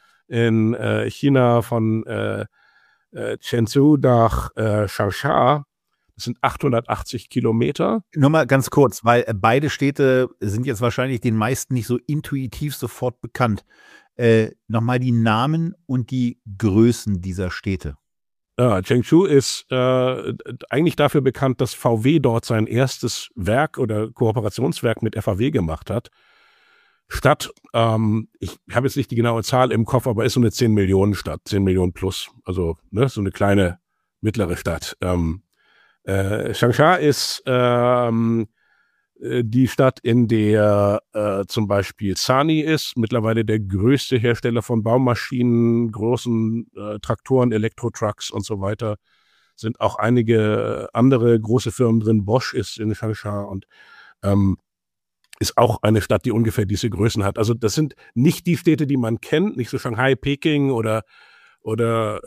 in äh, China von äh, äh, Chenzhou nach äh, Changsha. Das sind achthundertachtzig Kilometer. Nur mal ganz kurz, weil beide Städte sind jetzt wahrscheinlich den meisten nicht so intuitiv sofort bekannt. Äh, nochmal die Namen und die Größen dieser Städte. Ja, Chengdu ist äh, eigentlich dafür bekannt, dass V W dort sein erstes Werk oder Kooperationswerk mit F A W gemacht hat. Stadt, ähm, ich habe jetzt nicht die genaue Zahl im Kopf, aber ist so eine zehn Millionen Stadt, zehn Millionen plus, also ne, so eine kleine, mittlere Stadt. Ähm, äh, Changsha ist ähm, die Stadt, in der äh, zum Beispiel Sany ist, mittlerweile der größte Hersteller von Baumaschinen, großen äh, Traktoren, Elektrotrucks und so weiter. Sind auch einige andere große Firmen drin. Bosch ist in Changsha und ähm, ist auch eine Stadt, die ungefähr diese Größen hat. Also das sind nicht die Städte, die man kennt, nicht so Shanghai, Peking oder, oder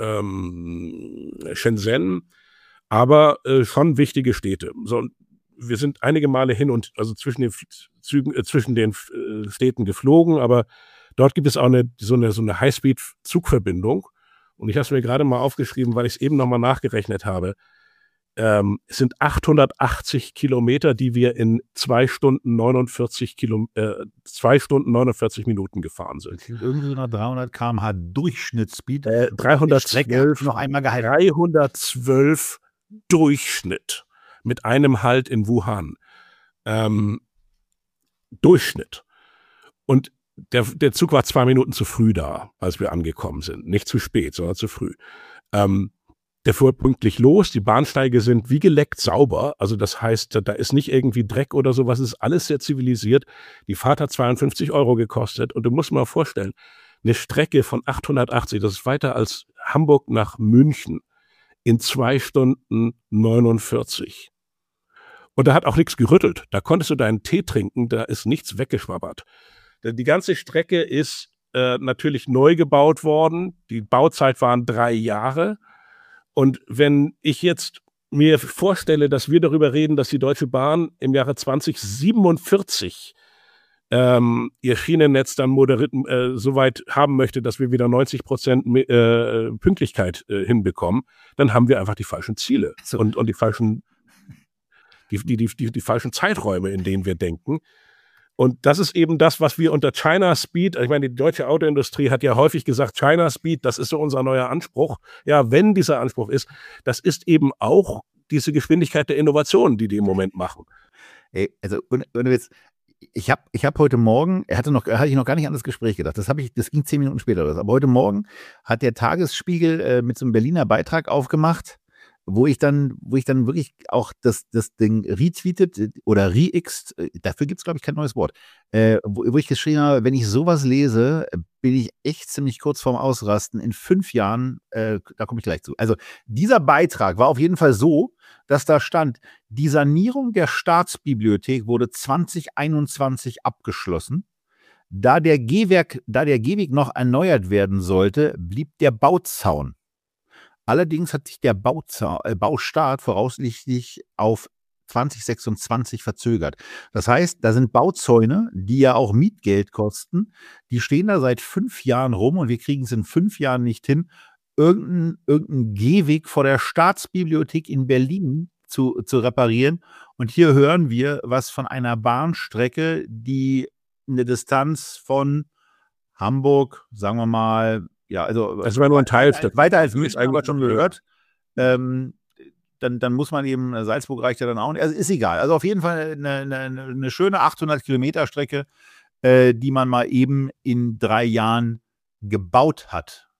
ähm, Shenzhen, aber äh, schon wichtige Städte. So, wir sind einige Male hin und also zwischen den Zügen, äh, zwischen den äh, Städten geflogen, aber dort gibt es auch eine so eine so eine Highspeed-Zugverbindung. Und ich habe es mir gerade mal aufgeschrieben, weil ich es eben nochmal nachgerechnet habe. Ähm, es sind achthundertachtzig Kilometer, die wir in zwei Stunden neunundvierzig Kilo, äh, zwei Stunden neunundvierzig Minuten gefahren sind. Irgendwie so nach dreihundert Kilometer pro Stunde Durchschnittsspeed. Äh, dreihundertzwölf noch einmal gehalten. dreihundertzwölf Durchschnitt. Mit einem Halt in Wuhan. Ähm, Durchschnitt. Und der, der Zug war zwei Minuten zu früh da, als wir angekommen sind. Nicht zu spät, sondern zu früh. Ähm, der fuhr pünktlich los. Die Bahnsteige sind wie geleckt sauber. Also das heißt, da ist nicht irgendwie Dreck oder sowas. Es ist alles sehr zivilisiert. Die Fahrt hat zweiundfünfzig Euro gekostet. Und du musst mal vorstellen, eine Strecke von achthundertachtzig, das ist weiter als Hamburg nach München, in zwei Stunden neunundvierzig. Und da hat auch nichts gerüttelt. Da konntest du deinen Tee trinken, da ist nichts weggeschwabbert. Die ganze Strecke ist äh, natürlich neu gebaut worden. Die Bauzeit waren drei Jahre. Und wenn ich jetzt mir vorstelle, dass wir darüber reden, dass die Deutsche Bahn im Jahre zwanzig siebenundvierzig ähm, ihr Schienennetz dann moderiert, äh, so weit haben möchte, dass wir wieder neunzig Prozent äh, Pünktlichkeit äh, hinbekommen, dann haben wir einfach die falschen Ziele so. und, und die falschen Die, die, die, die falschen Zeiträume, in denen wir denken. Und das ist eben das, was wir unter China Speed, ich meine, die deutsche Autoindustrie hat ja häufig gesagt, China Speed, das ist so unser neuer Anspruch. Ja, wenn dieser Anspruch ist, das ist eben auch diese Geschwindigkeit der Innovation, die die im Moment machen. Ey, also, und, und jetzt, ich habe ich hab heute Morgen, er hatte noch, hatte ich noch gar nicht an das Gespräch gedacht, das, ich, das ging zehn Minuten später, aber heute Morgen hat der Tagesspiegel äh, mit so einem Berliner Beitrag aufgemacht, wo ich dann, wo ich dann wirklich auch das, das Ding retweetet oder re-ixt, dafür gibt es, glaube ich, kein neues Wort, äh, wo, wo ich geschrieben habe, wenn ich sowas lese, bin ich echt ziemlich kurz vorm Ausrasten. In fünf Jahren, äh, da komme ich gleich zu. Also dieser Beitrag war auf jeden Fall so, dass da stand, die Sanierung der Staatsbibliothek wurde zwanzig einundzwanzig abgeschlossen. Da der Gehweg, da der Gehweg noch erneuert werden sollte, blieb der Bauzaun. Allerdings hat sich der Bauzau- äh, Baustart voraussichtlich auf zwanzig sechsundzwanzig verzögert. Das heißt, da sind Bauzäune, die ja auch Mietgeld kosten, die stehen da seit fünf Jahren rum und wir kriegen es in fünf Jahren nicht hin, irgendeinen irgendein Gehweg vor der Staatsbibliothek in Berlin zu, zu reparieren. Und hier hören wir was von einer Bahnstrecke, die eine Distanz von Hamburg, sagen wir mal, ja, also das war nur ein Teilstück. Weiter als München, haben wir schon gehört. Ähm, dann, dann muss man eben, Salzburg reicht ja dann auch nicht. Also ist egal. Also auf jeden Fall eine, eine, eine schöne achthundert Kilometer Strecke, äh, die man mal eben in drei Jahren gebaut hat.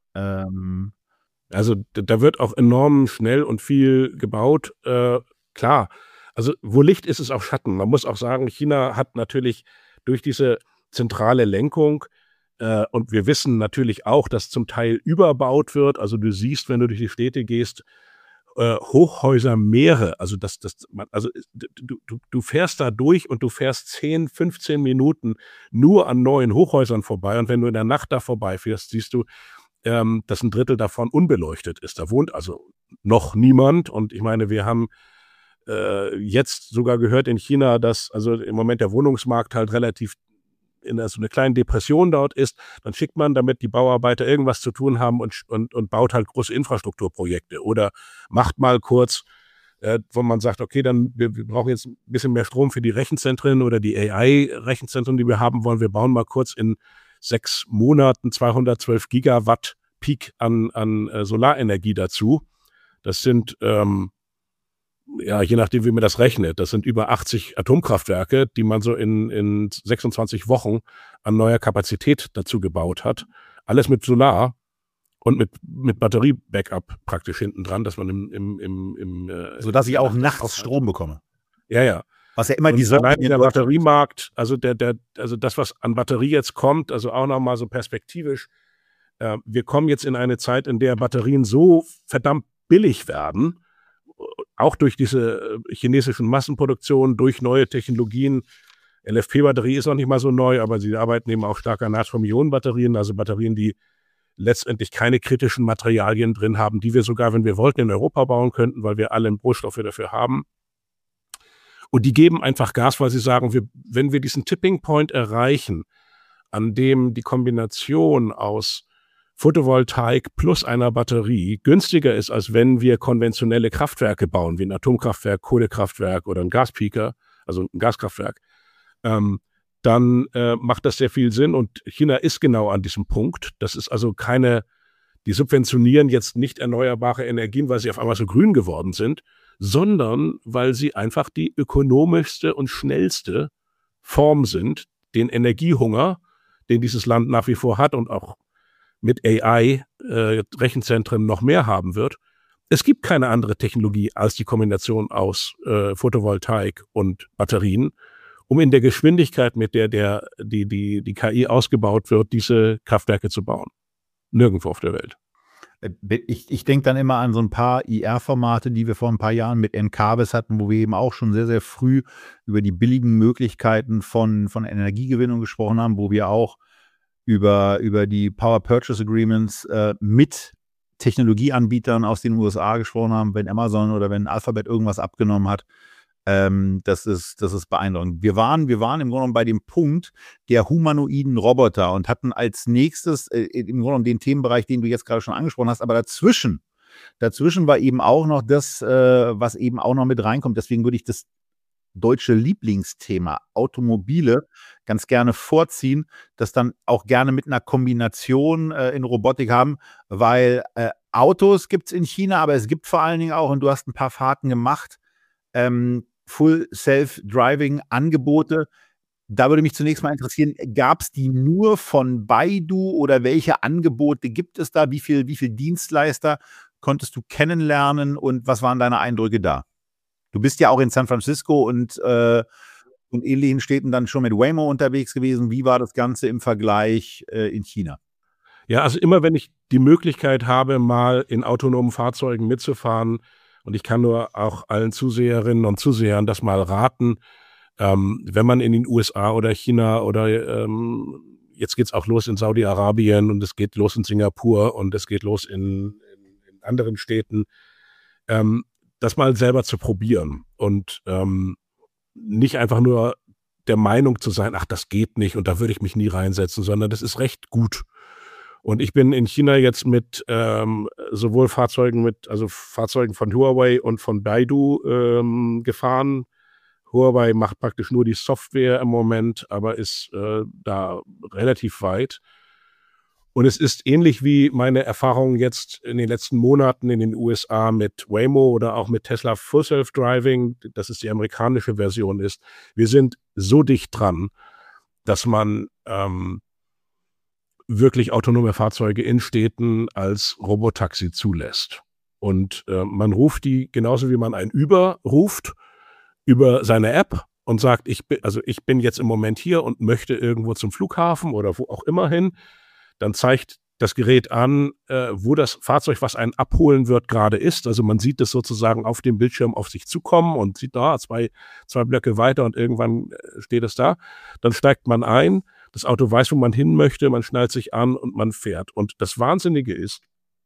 Ähm, Also da wird auch enorm schnell und viel gebaut. Äh, klar, also wo Licht ist, ist auch Schatten. Man muss auch sagen, China hat natürlich durch diese zentrale Lenkung äh, und wir wissen natürlich auch, dass zum Teil überbaut wird. Also du siehst, wenn du durch die Städte gehst, äh, Hochhäuser, Meere. Also, das, das, man, also du, du, du fährst da durch und du fährst zehn, fünfzehn Minuten nur an neuen Hochhäusern vorbei. Und wenn du in der Nacht da vorbeifährst, siehst du, Ähm, dass ein Drittel davon unbeleuchtet ist. Da wohnt also noch niemand. Und ich meine, wir haben äh, jetzt sogar gehört in China, dass also im Moment der Wohnungsmarkt halt relativ in so einer kleinen Depression dort ist. Dann schickt man, damit die Bauarbeiter irgendwas zu tun haben und, und, und baut halt große Infrastrukturprojekte. Oder macht mal kurz, äh, wo man sagt, okay, dann wir, wir brauchen jetzt ein bisschen mehr Strom für die Rechenzentren oder die A I-Rechenzentren, die wir haben wollen. Wir bauen mal kurz in sechs Monaten zweihundertzwölf Gigawatt Peak an, an äh, Solarenergie dazu. Das sind, ähm, ja, je nachdem, wie man das rechnet, das sind über achtzig Atomkraftwerke, die man so in, in sechsundzwanzig Wochen an neuer Kapazität dazu gebaut hat. Alles mit Solar und mit, mit Batterie-Backup praktisch hinten dran, dass man im, im, im, im äh, sodass ich auch nachts aufhat. Strom bekomme. Ja, ja. Was ja immer und die Sorge allein der Batteriemarkt, also der, der, also das, was an Batterie jetzt kommt, also auch nochmal so perspektivisch, äh, wir kommen jetzt in eine Zeit, in der Batterien so verdammt billig werden, auch durch diese chinesischen Massenproduktionen, durch neue Technologien. L F P-Batterie ist noch nicht mal so neu, aber sie arbeiten eben auch stark an Natrium-Ionen-Batterien, also Batterien, die letztendlich keine kritischen Materialien drin haben, die wir sogar, wenn wir wollten, in Europa bauen könnten, weil wir alle Rohstoffe dafür haben. Und die geben einfach Gas, weil sie sagen, wir, wenn wir diesen Tipping Point erreichen, an dem die Kombination aus Photovoltaik plus einer Batterie günstiger ist, als wenn wir konventionelle Kraftwerke bauen, wie ein Atomkraftwerk, Kohlekraftwerk oder ein Gaspeaker, also ein Gaskraftwerk, ähm, dann äh, macht das sehr viel Sinn. Und China ist genau an diesem Punkt. Das ist also keine, die subventionieren jetzt nicht erneuerbare Energien, weil sie auf einmal so grün geworden sind, sondern weil sie einfach die ökonomischste und schnellste Form sind, den Energiehunger, den dieses Land nach wie vor hat und auch mit A I äh, Rechenzentren noch mehr haben wird. Es gibt keine andere Technologie als die Kombination aus äh, Photovoltaik und Batterien, um in der Geschwindigkeit, mit der, der die, die, die K I ausgebaut wird, diese Kraftwerke zu bauen. Nirgendwo auf der Welt. Ich, ich denke dann immer an so ein paar I R-Formate, die wir vor ein paar Jahren mit Encarvis hatten, wo wir eben auch schon sehr, sehr früh über die billigen Möglichkeiten von, von Energiegewinnung gesprochen haben, wo wir auch über, über die Power Purchase Agreements äh, mit Technologieanbietern aus den U S A gesprochen haben, wenn Amazon oder wenn Alphabet irgendwas abgenommen hat. Ähm, das ist, das ist beeindruckend. Wir waren, wir waren im Grunde genommen bei dem Punkt der humanoiden Roboter und hatten als nächstes äh, im Grunde genommen den Themenbereich, den du jetzt gerade schon angesprochen hast, aber dazwischen, dazwischen war eben auch noch das, äh, was eben auch noch mit reinkommt. Deswegen würde ich das deutsche Lieblingsthema Automobile ganz gerne vorziehen, das dann auch gerne mit einer Kombination äh, in Robotik haben, weil äh, Autos gibt es in China, aber es gibt vor allen Dingen auch, und du hast ein paar Fahrten gemacht, ähm, Full Self-Driving Angebote. Da würde mich zunächst mal interessieren, gab es die nur von Baidu oder welche Angebote gibt es da? Wie viel, wie viel Dienstleister konntest du kennenlernen und was waren deine Eindrücke da? Du bist ja auch in San Francisco und, äh, und ähnlichen Städten dann schon mit Waymo unterwegs gewesen. Wie war das Ganze im Vergleich äh, in China? Ja, also immer wenn ich die Möglichkeit habe, mal in autonomen Fahrzeugen mitzufahren, und ich kann nur auch allen Zuseherinnen und Zusehern das mal raten, ähm, wenn man in den U S A oder China oder ähm, jetzt geht's auch los in Saudi-Arabien und es geht los in Singapur und es geht los in, in, in anderen Städten, ähm, das mal selber zu probieren und ähm, nicht einfach nur der Meinung zu sein, ach, das geht nicht und da würde ich mich nie reinsetzen, sondern das ist recht gut. Und ich bin in China jetzt mit ähm, sowohl Fahrzeugen mit, also Fahrzeugen von Huawei und von Baidu ähm, gefahren. Huawei macht praktisch nur die Software im Moment, aber ist äh, da relativ weit. Und es ist ähnlich wie meine Erfahrung jetzt in den letzten Monaten in den U S A mit Waymo oder auch mit Tesla Full Self-Driving, das ist die amerikanische Version ist. Wir sind so dicht dran, dass man ähm, wirklich autonome Fahrzeuge in Städten als Robotaxi zulässt. Und äh, man ruft die genauso wie man ein Uber ruft über seine App und sagt, ich bin, also ich bin jetzt im Moment hier und möchte irgendwo zum Flughafen oder wo auch immer hin. Dann zeigt das Gerät an, äh, wo das Fahrzeug, was einen abholen wird, gerade ist. Also man sieht es sozusagen auf dem Bildschirm auf sich zukommen und sieht da zwei, zwei Blöcke weiter und irgendwann steht es da. Dann steigt man ein, das Auto weiß, wo man hin möchte, man schnallt sich an und man fährt. Und das Wahnsinnige ist,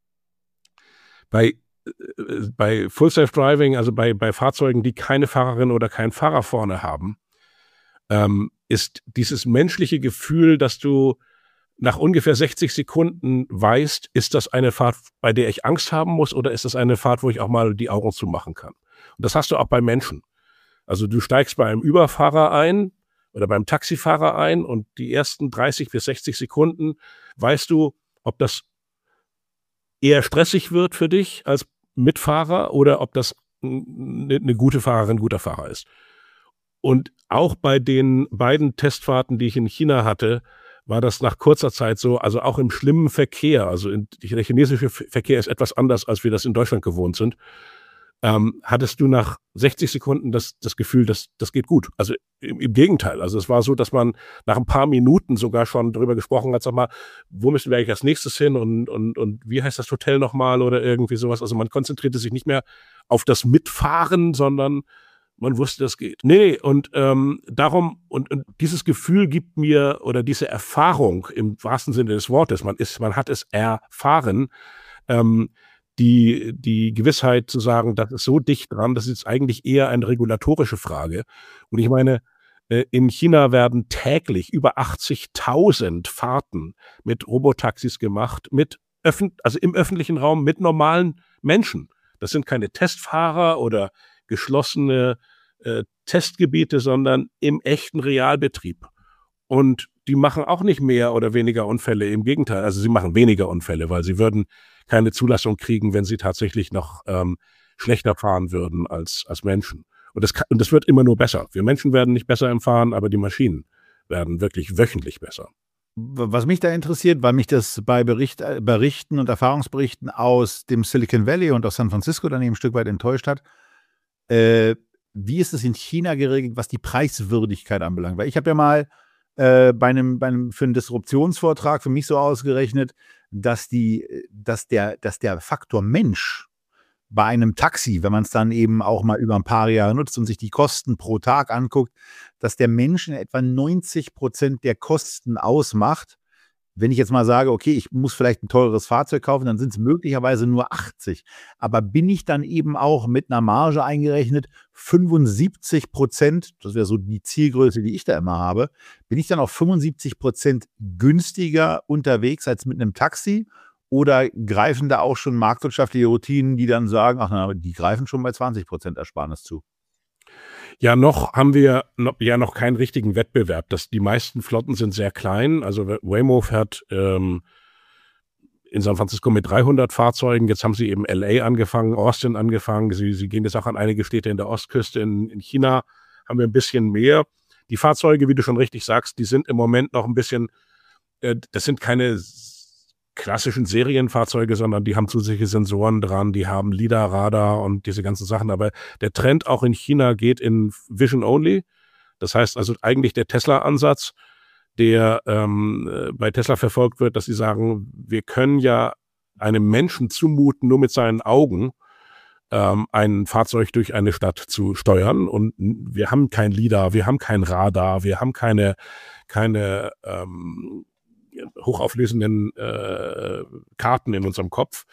bei, äh, bei Full Self-Driving, also bei, bei Fahrzeugen, die keine Fahrerin oder keinen Fahrer vorne haben, ähm, ist dieses menschliche Gefühl, dass du nach ungefähr sechzig Sekunden weißt, ist das eine Fahrt, bei der ich Angst haben muss, oder ist das eine Fahrt, wo ich auch mal die Augen zumachen kann? Und das hast du auch bei Menschen. Also du steigst bei einem Überfahrer ein oder beim Taxifahrer ein und die ersten dreißig bis sechzig Sekunden weißt du, ob das eher stressig wird für dich als Mitfahrer oder ob das eine, eine gute Fahrerin, guter Fahrer ist. Und auch bei den beiden Testfahrten, die ich in China hatte, war das nach kurzer Zeit so, also auch im schlimmen Verkehr, also in, der chinesische Verkehr ist etwas anders, als wir das in Deutschland gewohnt sind, ähm, hattest du nach sechzig Sekunden das, das Gefühl, dass das geht gut. Also im, im Gegenteil, also es war so, dass man nach ein paar Minuten sogar schon darüber gesprochen hat, sag mal, wo müssen wir eigentlich als nächstes hin und, und, und wie heißt das Hotel nochmal oder irgendwie sowas. Also man konzentrierte sich nicht mehr auf das Mitfahren, sondern man wusste, das geht. Nee, und ähm, darum, und, und dieses Gefühl gibt mir, oder diese Erfahrung im wahrsten Sinne des Wortes, man ist, man hat es erfahren, ähm, die, die Gewissheit zu sagen, das ist so dicht dran, das ist jetzt eigentlich eher eine regulatorische Frage. Und ich meine, äh, in China werden täglich über achtzigtausend Fahrten mit Robotaxis gemacht, mit öffn- also im öffentlichen Raum mit normalen Menschen. Das sind keine Testfahrer oder geschlossene äh, Testgebiete, sondern im echten Realbetrieb. Und die machen auch nicht mehr oder weniger Unfälle, im Gegenteil. Also sie machen weniger Unfälle, weil sie würden keine Zulassung kriegen, wenn sie tatsächlich noch ähm, schlechter fahren würden als, als Menschen. Und das, kann, und das wird immer nur besser. Wir Menschen werden nicht besser im Fahren, aber die Maschinen werden wirklich wöchentlich besser. Was mich da interessiert, weil mich das bei Bericht, Berichten und Erfahrungsberichten aus dem Silicon Valley und aus San Francisco dann eben ein Stück weit enttäuscht hat, Äh, wie ist es in China geregelt, was die Preiswürdigkeit anbelangt? Weil ich habe ja mal äh, bei einem, bei einem für einen Disruptionsvortrag für mich so ausgerechnet, dass die, dass der, dass der Faktor Mensch bei einem Taxi, wenn man es dann eben auch mal über ein paar Jahre nutzt und sich die Kosten pro Tag anguckt, dass der Mensch in etwa neunzig Prozent der Kosten ausmacht. Wenn ich jetzt mal sage, okay, ich muss vielleicht ein teures Fahrzeug kaufen, dann sind es möglicherweise nur achtzig. Aber bin ich dann eben auch mit einer Marge eingerechnet, fünfundsiebzig Prozent, das wäre so die Zielgröße, die ich da immer habe, bin ich dann auch fünfundsiebzig Prozent günstiger unterwegs als mit einem Taxi? Oder greifen da auch schon marktwirtschaftliche Routinen, die dann sagen, ach na, die greifen schon bei zwanzig Prozent Ersparnis zu? Ja, noch haben wir noch, ja noch keinen richtigen Wettbewerb. Das, die meisten Flotten sind sehr klein. Also Waymo fährt ähm, in San Francisco mit dreihundert Fahrzeugen. Jetzt haben sie eben L A angefangen, Austin angefangen. Sie, sie gehen jetzt auch an einige Städte in der Ostküste. In, in China haben wir ein bisschen mehr. Die Fahrzeuge, wie du schon richtig sagst, die sind im Moment noch ein bisschen, äh, das sind keine klassischen Serienfahrzeuge, sondern die haben zusätzliche Sensoren dran, die haben LiDAR, Radar und diese ganzen Sachen. Aber der Trend auch in China geht in Vision Only. Das heißt also eigentlich der Tesla-Ansatz, der ähm, bei Tesla verfolgt wird, dass sie sagen, wir können ja einem Menschen zumuten, nur mit seinen Augen ähm, ein Fahrzeug durch eine Stadt zu steuern. Und wir haben kein LiDAR, wir haben kein Radar, wir haben keine, keine ähm, hochauflösenden äh, Karten in unserem Kopf.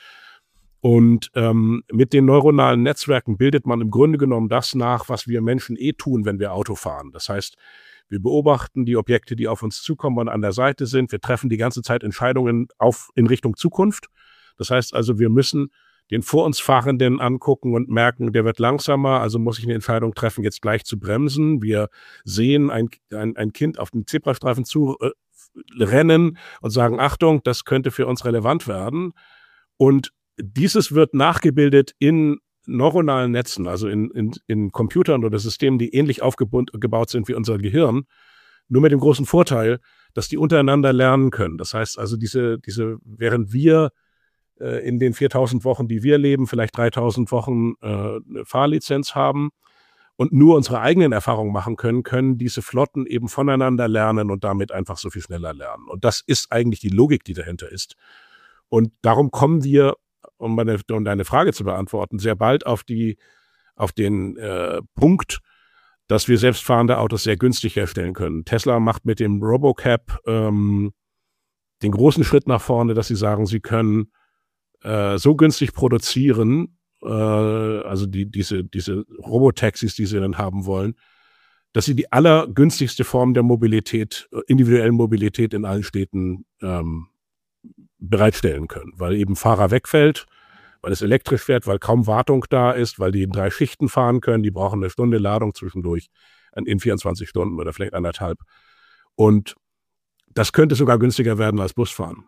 Und ähm, mit den neuronalen Netzwerken bildet man im Grunde genommen das nach, was wir Menschen eh tun, wenn wir Auto fahren. Das heißt, wir beobachten die Objekte, die auf uns zukommen und an der Seite sind. Wir treffen die ganze Zeit Entscheidungen auf, in Richtung Zukunft. Das heißt also, wir müssen den vor uns Fahrenden angucken und merken, der wird langsamer, also muss ich eine Entscheidung treffen, jetzt gleich zu bremsen. Wir sehen ein, ein, ein Kind auf den Zebrastreifen zu, äh, rennen und sagen, Achtung, das könnte für uns relevant werden. Und dieses wird nachgebildet in neuronalen Netzen, also in, in, in Computern oder Systemen, die ähnlich aufgebaut sind wie unser Gehirn, nur mit dem großen Vorteil, dass die untereinander lernen können. Das heißt also, diese, diese, während wir äh, in den viertausend Wochen, die wir leben, vielleicht dreitausend Wochen äh, eine Fahrlizenz haben und nur unsere eigenen Erfahrungen machen können, können diese Flotten eben voneinander lernen und damit einfach so viel schneller lernen. Und das ist eigentlich die Logik, die dahinter ist. Und darum kommen wir, um, meine, um deine Frage zu beantworten, sehr bald auf, die, auf den äh, Punkt, dass wir selbstfahrende Autos sehr günstig herstellen können. Tesla macht mit dem Robocab ähm, den großen Schritt nach vorne, dass sie sagen, sie können äh, so günstig produzieren, äh, also die, diese, diese Robotaxis, die sie dann haben wollen, dass sie die allergünstigste Form der Mobilität, individuellen Mobilität in allen Städten ähm, bereitstellen können, weil eben Fahrer wegfällt, weil es elektrisch fährt, weil kaum Wartung da ist, weil die in drei Schichten fahren können, die brauchen eine Stunde Ladung zwischendurch in vierundzwanzig Stunden oder vielleicht anderthalb. Und das könnte sogar günstiger werden als Busfahren.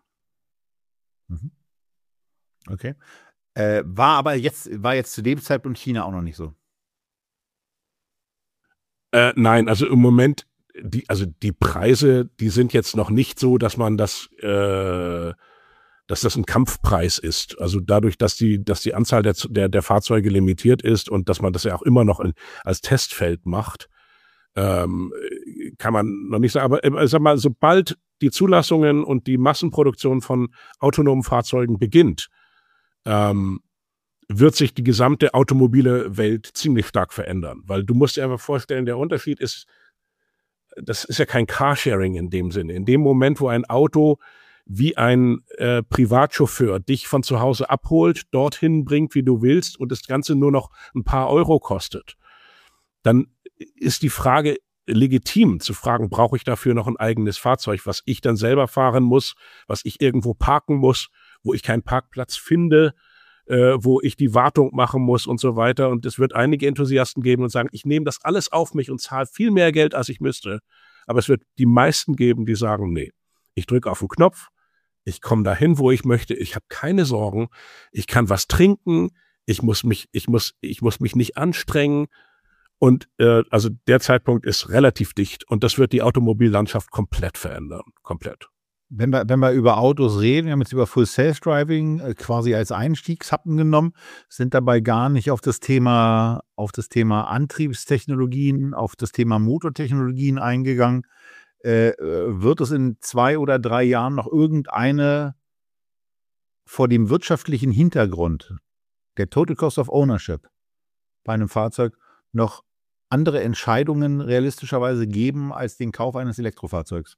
Okay. Äh, war aber jetzt, war jetzt zu dem Zeitpunkt China auch noch nicht so? Äh, nein, also im Moment, die, also die Preise, die sind jetzt noch nicht so, dass man das äh, dass das ein Kampfpreis ist. Also dadurch, dass die, dass die Anzahl der, der, der Fahrzeuge limitiert ist und dass man das ja auch immer noch in, als Testfeld macht, ähm, kann man noch nicht sagen. Aber äh, sag mal, sobald die Zulassungen und die Massenproduktion von autonomen Fahrzeugen beginnt, ähm, wird sich die gesamte automobile Welt ziemlich stark verändern. Weil du musst dir einfach vorstellen, der Unterschied ist, das ist ja kein Carsharing in dem Sinne. In dem Moment, wo ein Auto wie ein äh, Privatchauffeur dich von zu Hause abholt, dorthin bringt, wie du willst und das Ganze nur noch ein paar Euro kostet, dann ist die Frage legitim zu fragen, brauche ich dafür noch ein eigenes Fahrzeug, was ich dann selber fahren muss, was ich irgendwo parken muss, wo ich keinen Parkplatz finde, äh, wo ich die Wartung machen muss und so weiter. Und es wird einige Enthusiasten geben und sagen, ich nehme das alles auf mich und zahle viel mehr Geld, als ich müsste. Aber es wird die meisten geben, die sagen, nee, ich drücke auf den Knopf, ich komme dahin, wo ich möchte, ich habe keine Sorgen, ich kann was trinken, ich muss mich, ich muss, ich muss mich nicht anstrengen. Und äh, also der Zeitpunkt ist relativ dicht und das wird die Automobillandschaft komplett verändern. Komplett. Wenn wir, wenn wir über Autos reden, wir haben jetzt über Full Self-Driving äh, quasi als Einstiegshappen genommen, sind dabei gar nicht auf das Thema, auf das Thema Antriebstechnologien, auf das Thema Motortechnologien eingegangen. Äh, wird es in zwei oder drei Jahren noch irgendeine vor dem wirtschaftlichen Hintergrund der Total Cost of Ownership bei einem Fahrzeug noch andere Entscheidungen realistischerweise geben als den Kauf eines Elektrofahrzeugs?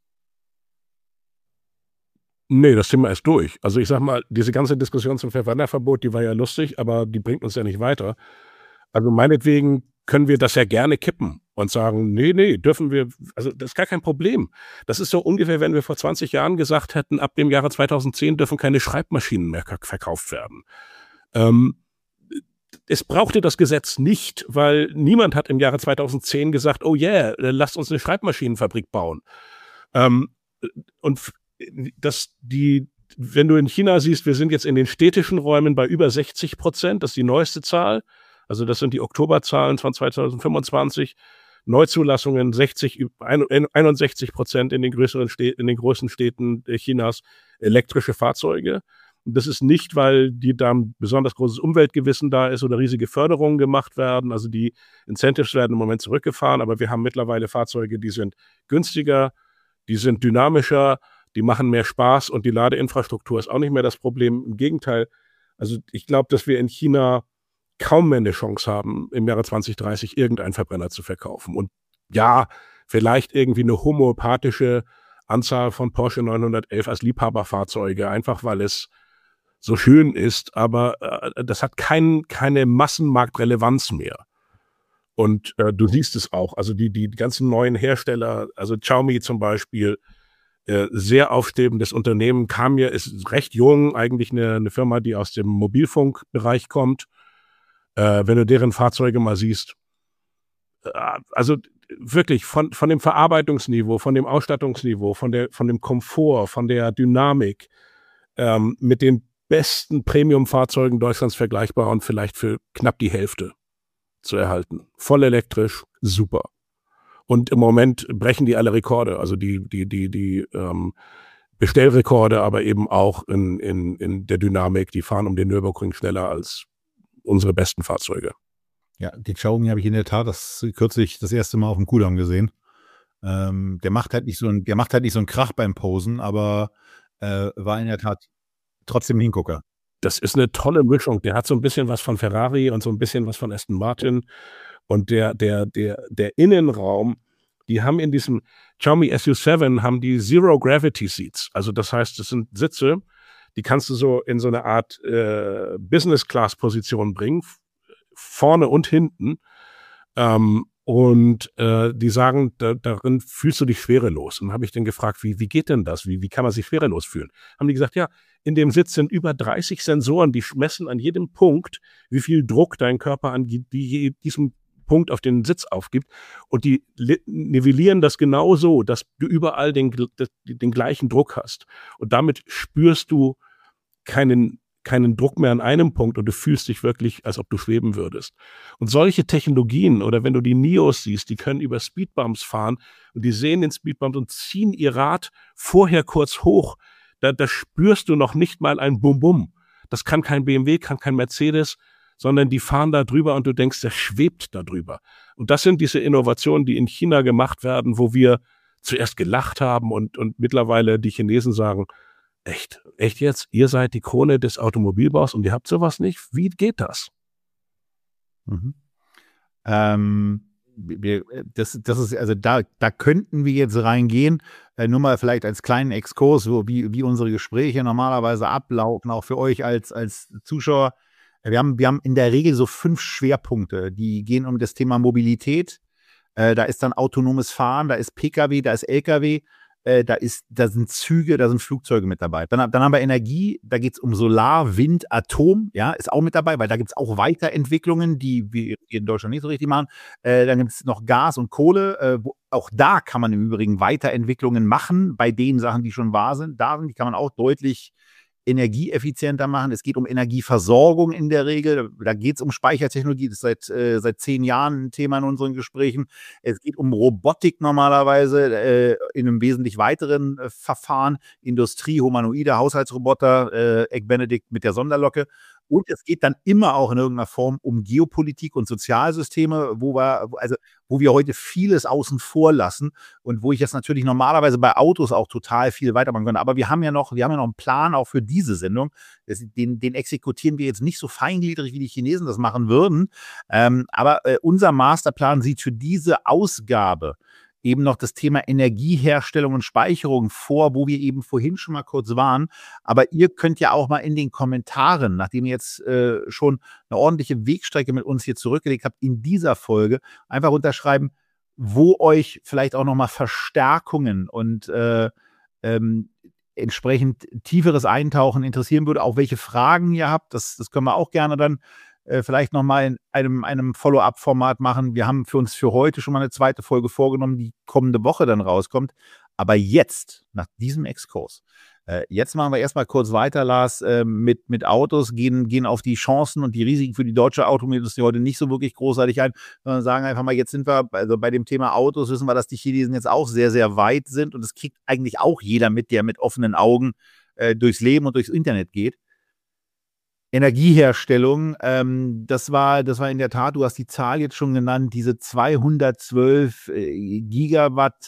Nee, das Thema ist durch. Also ich sag mal, diese ganze Diskussion zum Verwenderverbot, die war ja lustig, aber die bringt uns ja nicht weiter. Also meinetwegen können wir das ja gerne kippen und sagen, nee, nee, dürfen wir, also das ist gar kein Problem. Das ist so ungefähr, wenn wir vor zwanzig Jahren gesagt hätten, ab dem Jahre zweitausendzehn dürfen keine Schreibmaschinen mehr verkauft werden. Ähm, es brauchte das Gesetz nicht, weil niemand hat im Jahre zweitausendzehn gesagt, oh yeah, lasst uns eine Schreibmaschinenfabrik bauen. Ähm, und dass die, wenn du in China siehst, wir sind jetzt in den städtischen Räumen bei über sechzig Prozent, das ist die neueste Zahl. Also das sind die Oktoberzahlen von zweitausendfünfundzwanzig. Neuzulassungen sechzig, einundsechzig Prozent in den größeren Städten, in den großen Städten Chinas elektrische Fahrzeuge. Und das ist nicht, weil die da ein besonders großes Umweltgewissen da ist oder riesige Förderungen gemacht werden. Also die Incentives werden im Moment zurückgefahren, aber wir haben mittlerweile Fahrzeuge, die sind günstiger, die sind dynamischer, die machen mehr Spaß und die Ladeinfrastruktur ist auch nicht mehr das Problem. Im Gegenteil, also ich glaube, dass wir in China kaum mehr eine Chance haben, im Jahre zwanzig dreißig irgendeinen Verbrenner zu verkaufen. Und ja, vielleicht irgendwie eine homöopathische Anzahl von Porsche neunhundertelf als Liebhaberfahrzeuge, einfach weil es so schön ist, aber äh, das hat kein, keine Massenmarktrelevanz mehr. Und äh, du siehst es auch, also die, die ganzen neuen Hersteller, also Xiaomi zum Beispiel, äh, sehr aufstrebendes Unternehmen, kam mir, ist recht jung, eigentlich eine, eine Firma, die aus dem Mobilfunkbereich kommt. Äh, wenn du deren Fahrzeuge mal siehst, äh, also wirklich von, von dem Verarbeitungsniveau, von dem Ausstattungsniveau, von, der, von dem Komfort, von der Dynamik ähm, mit den besten Premium-Fahrzeugen Deutschlands vergleichbar und vielleicht für knapp die Hälfte zu erhalten. Voll elektrisch, super. Und im Moment brechen die alle Rekorde, also die, die, die, die ähm, Bestellrekorde, aber eben auch in, in, in der Dynamik. Die fahren um den Nürburgring schneller als unsere besten Fahrzeuge. Ja, die Xiaomi habe ich in der Tat das kürzlich das erste Mal auf dem Kudamm gesehen. Ähm, der macht halt nicht so ein, der macht halt nicht so einen Krach beim Posen, aber äh, war in der Tat trotzdem ein Hingucker. Das ist eine tolle Mischung. Der hat so ein bisschen was von Ferrari und so ein bisschen was von Aston Martin. Und der, der, der, der Innenraum, die haben in diesem Xiaomi S U sieben haben die Zero Gravity Seats. Also das heißt, das sind Sitze, die kannst du so in so eine Art äh, Business-Class-Position bringen, vorne und hinten. Ähm, und äh, die sagen, da, darin fühlst du dich schwerelos. Und dann habe ich dann gefragt, wie, wie geht denn das? Wie, wie kann man sich schwerelos fühlen? Haben die gesagt, ja, in dem Sitz sind über dreißig Sensoren, die messen an jedem Punkt, wie viel Druck dein Körper an die, die, diesem Punkt auf den Sitz aufgibt. Und die nivellieren das genau so, dass du überall den, den gleichen Druck hast. Und damit spürst du keinen, keinen Druck mehr an einem Punkt und du fühlst dich wirklich, als ob du schweben würdest. Und solche Technologien, oder wenn du die Nios siehst, die können über Speedbumps fahren und die sehen den Speedbump und ziehen ihr Rad vorher kurz hoch. Da, da spürst du noch nicht mal ein Bum-Bum. Das kann kein B M W, kann kein Mercedes, sondern die fahren da drüber und du denkst, der schwebt da drüber. Und das sind diese Innovationen, die in China gemacht werden, wo wir zuerst gelacht haben und, und mittlerweile die Chinesen sagen, echt, echt jetzt? Ihr seid die Krone des Automobilbaus und ihr habt sowas nicht? Wie geht das? Mhm. Ähm, wir, das, das ist, also da, da könnten wir jetzt reingehen, äh, nur mal vielleicht als kleinen Exkurs, so wie, wie unsere Gespräche normalerweise ablaufen, auch für euch als, als Zuschauer. Wir haben, wir haben in der Regel so fünf Schwerpunkte, die gehen um das Thema Mobilität. Äh, da ist dann autonomes Fahren, da ist Pkw, da ist Lkw, äh, da, ist, da sind Züge, da sind Flugzeuge mit dabei. Dann, dann haben wir Energie, da geht es um Solar, Wind, Atom, ja, ist auch mit dabei, weil da gibt es auch Weiterentwicklungen, die wir in Deutschland nicht so richtig machen. Äh, dann gibt es noch Gas und Kohle, äh, wo, auch da kann man im Übrigen Weiterentwicklungen machen, bei den Sachen, die schon wahr sind. Da sind, die kann man auch deutlich energieeffizienter machen. Es geht um Energieversorgung in der Regel. Da geht es um Speichertechnologie. Das ist seit, äh, seit zehn Jahren ein Thema in unseren Gesprächen. Es geht um Robotik normalerweise äh, in einem wesentlich weiteren äh, Verfahren. Industrie, Humanoide, Haushaltsroboter, äh, Egg Benedict mit der Sonderlocke. Und es geht dann immer auch in irgendeiner Form um Geopolitik und Sozialsysteme, wo wir, also, wo wir heute vieles außen vor lassen und wo ich jetzt natürlich normalerweise bei Autos auch total viel weitermachen könnte. Aber wir haben ja noch, wir haben ja noch einen Plan auch für diese Sendung. Das, den, den exekutieren wir jetzt nicht so feingliedrig, wie die Chinesen das machen würden. Ähm, aber äh, unser Masterplan sieht für diese Ausgabe eben noch das Thema Energieherstellung und Speicherung vor, wo wir eben vorhin schon mal kurz waren. Aber ihr könnt ja auch mal in den Kommentaren, nachdem ihr jetzt äh, schon eine ordentliche Wegstrecke mit uns hier zurückgelegt habt, in dieser Folge einfach unterschreiben, wo euch vielleicht auch nochmal Verstärkungen und äh, ähm, entsprechend tieferes Eintauchen interessieren würde, auch welche Fragen ihr habt. Das, das können wir auch gerne dann äh, vielleicht nochmal in einem, einem Follow-up-Format machen. Wir haben für uns für heute schon mal eine zweite Folge vorgenommen, die kommende Woche dann rauskommt. Aber jetzt, nach diesem Exkurs, äh, jetzt machen wir erstmal kurz weiter, Lars, äh, mit, mit Autos, gehen, gehen auf die Chancen und die Risiken für die deutsche Automobilindustrie heute nicht so wirklich großartig ein, sondern sagen einfach mal, jetzt sind wir, also bei dem Thema Autos wissen wir, dass die Chinesen jetzt auch sehr, sehr weit sind und das kriegt eigentlich auch jeder mit, der mit offenen Augen äh, durchs Leben und durchs Internet geht. Energieherstellung, ähm, das war, das war in der Tat, du hast die Zahl jetzt schon genannt, diese zweihundertzwölf äh, Gigawatt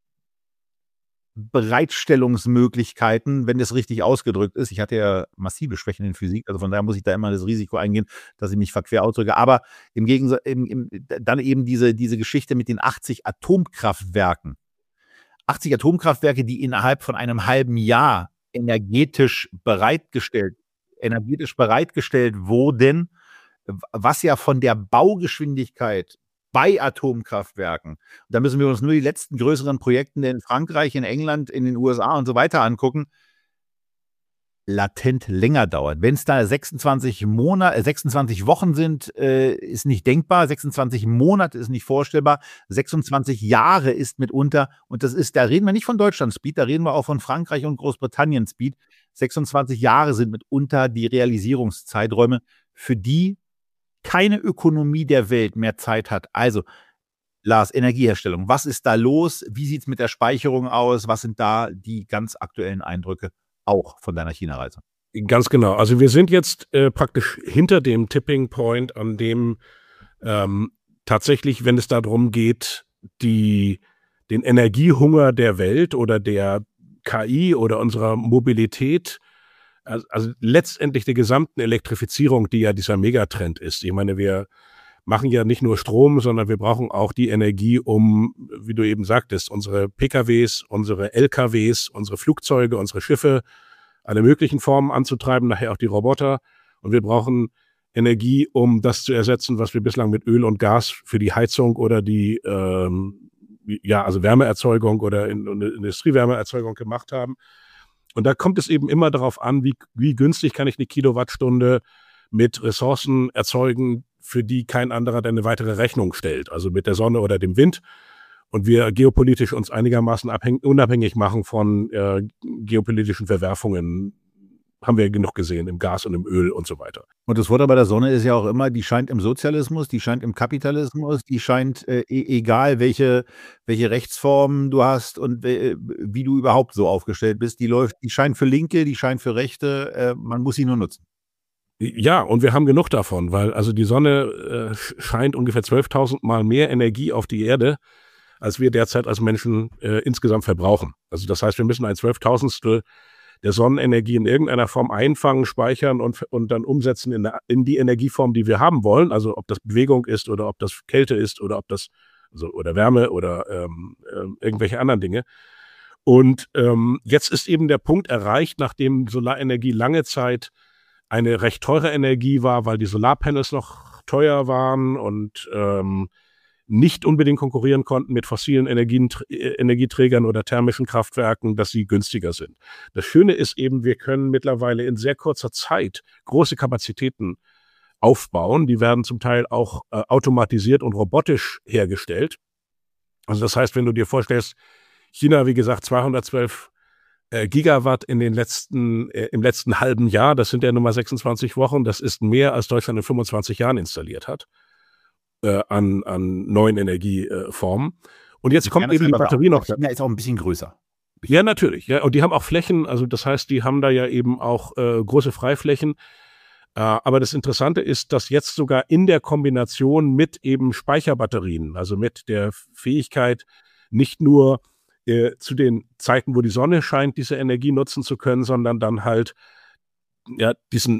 Bereitstellungsmöglichkeiten, wenn das richtig ausgedrückt ist. Ich hatte ja massive Schwächen in Physik, also von daher muss ich da immer das Risiko eingehen, dass ich mich verquer ausdrücke. Aber im Gegensatz, im, im, dann eben diese, diese Geschichte mit den achtzig Atomkraftwerken. achtzig Atomkraftwerke, die innerhalb von einem halben Jahr energetisch bereitgestellt energetisch bereitgestellt wurden, was ja von der Baugeschwindigkeit bei Atomkraftwerken, da müssen wir uns nur die letzten größeren Projekte in Frankreich, in England, in den U S A und so weiter angucken, latent länger dauert. Wenn es da sechsundzwanzig Monate, sechsundzwanzig Wochen sind, äh, ist nicht denkbar. sechsundzwanzig Monate ist nicht vorstellbar. sechsundzwanzig Jahre ist mitunter, und das ist, da reden wir nicht von Deutschland Speed, da reden wir auch von Frankreich und Großbritannien Speed. sechsundzwanzig Jahre sind mitunter die Realisierungszeiträume, für die keine Ökonomie der Welt mehr Zeit hat. Also, Lars, Energieherstellung, was ist da los? Wie sieht es mit der Speicherung aus? Was sind da die ganz aktuellen Eindrücke auch von deiner China-Reise? Ganz genau. Also wir sind jetzt äh, praktisch hinter dem Tipping Point, an dem ähm, tatsächlich, wenn es darum geht, die, den Energiehunger der Welt oder der K I oder unserer Mobilität, also, also letztendlich der gesamten Elektrifizierung, die ja dieser Megatrend ist. Ich meine, wir machen ja nicht nur Strom, sondern wir brauchen auch die Energie, um, wie du eben sagtest, unsere P K Ws, unsere L K Ws, unsere Flugzeuge, unsere Schiffe, alle möglichen Formen anzutreiben, nachher auch die Roboter. Und wir brauchen Energie, um das zu ersetzen, was wir bislang mit Öl und Gas für die Heizung oder die ähm, ja, also Wärmeerzeugung oder in, in Industriewärmeerzeugung gemacht haben. Und da kommt es eben immer darauf an, wie, wie günstig kann ich eine Kilowattstunde mit Ressourcen erzeugen, für die kein anderer eine weitere Rechnung stellt, also mit der Sonne oder dem Wind. Und wir geopolitisch uns einigermaßen abhäng- unabhängig machen von äh, geopolitischen Verwerfungen, haben wir genug gesehen im Gas und im Öl und so weiter. Und das Wort bei der Sonne ist ja auch immer, die scheint im Sozialismus, die scheint im Kapitalismus, die scheint, äh, e- egal welche, welche Rechtsformen du hast und äh, wie du überhaupt so aufgestellt bist, die läuft, die scheint für Linke, die scheint für Rechte, äh, man muss sie nur nutzen. Ja, und wir haben genug davon, weil also die Sonne äh, scheint ungefähr zwölftausend Mal mehr Energie auf die Erde, als wir derzeit als Menschen äh, insgesamt verbrauchen. Also das heißt, wir müssen ein Zwölftausendstel der Sonnenenergie in irgendeiner Form einfangen, speichern und, und dann umsetzen in, der, in die Energieform, die wir haben wollen. Also ob das Bewegung ist oder ob das Kälte ist oder ob das also, oder Wärme oder ähm, äh, irgendwelche anderen Dinge. Und ähm, jetzt ist eben der Punkt erreicht, nachdem Solarenergie lange Zeit eine recht teure Energie war, weil die Solarpanels noch teuer waren und ähm, nicht unbedingt konkurrieren konnten mit fossilen Energien, Energieträgern oder thermischen Kraftwerken, dass sie günstiger sind. Das Schöne ist eben, wir können mittlerweile in sehr kurzer Zeit große Kapazitäten aufbauen. Die werden zum Teil auch äh, automatisiert und robotisch hergestellt. Also das heißt, wenn du dir vorstellst, China, wie gesagt, zweihundertzwölf äh, Gigawatt in den letzten, äh, im letzten halben Jahr, das sind ja nun mal sechsundzwanzig Wochen, das ist mehr, als Deutschland in fünfundzwanzig Jahren installiert hat. An, an neuen Energieformen. Und jetzt kommt eben die Batterie noch. China ist auch ein bisschen größer. Ja, natürlich. Ja, und die haben auch Flächen, also das heißt, die haben da ja eben auch äh, große Freiflächen. Äh, aber das Interessante ist, dass jetzt sogar in der Kombination mit eben Speicherbatterien, also mit der Fähigkeit, nicht nur äh, zu den Zeiten, wo die Sonne scheint, diese Energie nutzen zu können, sondern dann halt ja diesen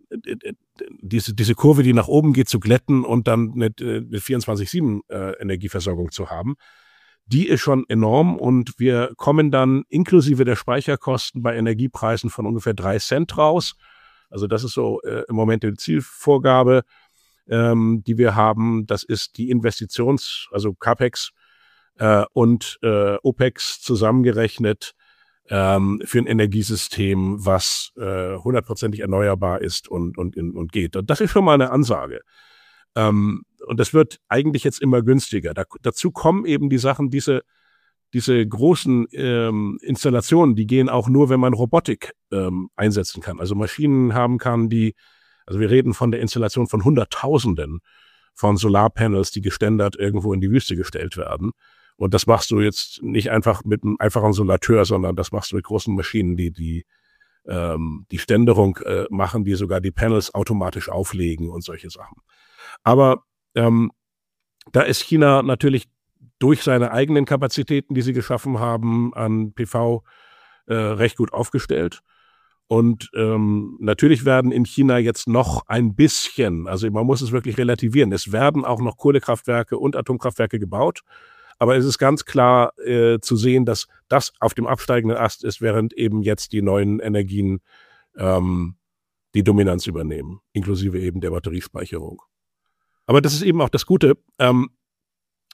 Diese, diese Kurve, die nach oben geht, zu glätten und dann eine, eine vierundzwanzig sieben äh, Energieversorgung zu haben, die ist schon enorm und wir kommen dann inklusive der Speicherkosten bei Energiepreisen von ungefähr drei Cent raus. Also das ist so äh, im Moment die Zielvorgabe, ähm, die wir haben. Das ist die Investitions-, also CAPEX äh, und äh, OPEX zusammengerechnet Ähm, für ein Energiesystem, was äh, hundertprozentig erneuerbar ist und, und, und geht. Und das ist schon mal eine Ansage. Ähm, und das wird eigentlich jetzt immer günstiger. Da, dazu kommen eben die Sachen, diese, diese großen ähm, Installationen, die gehen auch nur, wenn man Robotik ähm, einsetzen kann. Also Maschinen haben kann, die, also wir reden von der Installation von Hunderttausenden von Solarpanels, die geständert irgendwo in die Wüste gestellt werden. Und das machst du jetzt nicht einfach mit einem einfachen Solateur, sondern das machst du mit großen Maschinen, die die, ähm, die Ständerung äh, machen, die sogar die Panels automatisch auflegen und solche Sachen. Aber ähm, da ist China natürlich durch seine eigenen Kapazitäten, die sie geschaffen haben, an P V äh, recht gut aufgestellt. Und ähm, natürlich werden in China jetzt noch ein bisschen, also man muss es wirklich relativieren, es werden auch noch Kohlekraftwerke und Atomkraftwerke gebaut. Aber es ist ganz klar äh, zu sehen, dass das auf dem absteigenden Ast ist, während eben jetzt die neuen Energien ähm, die Dominanz übernehmen, inklusive eben der Batteriespeicherung. Aber das ist eben auch das Gute. Ähm,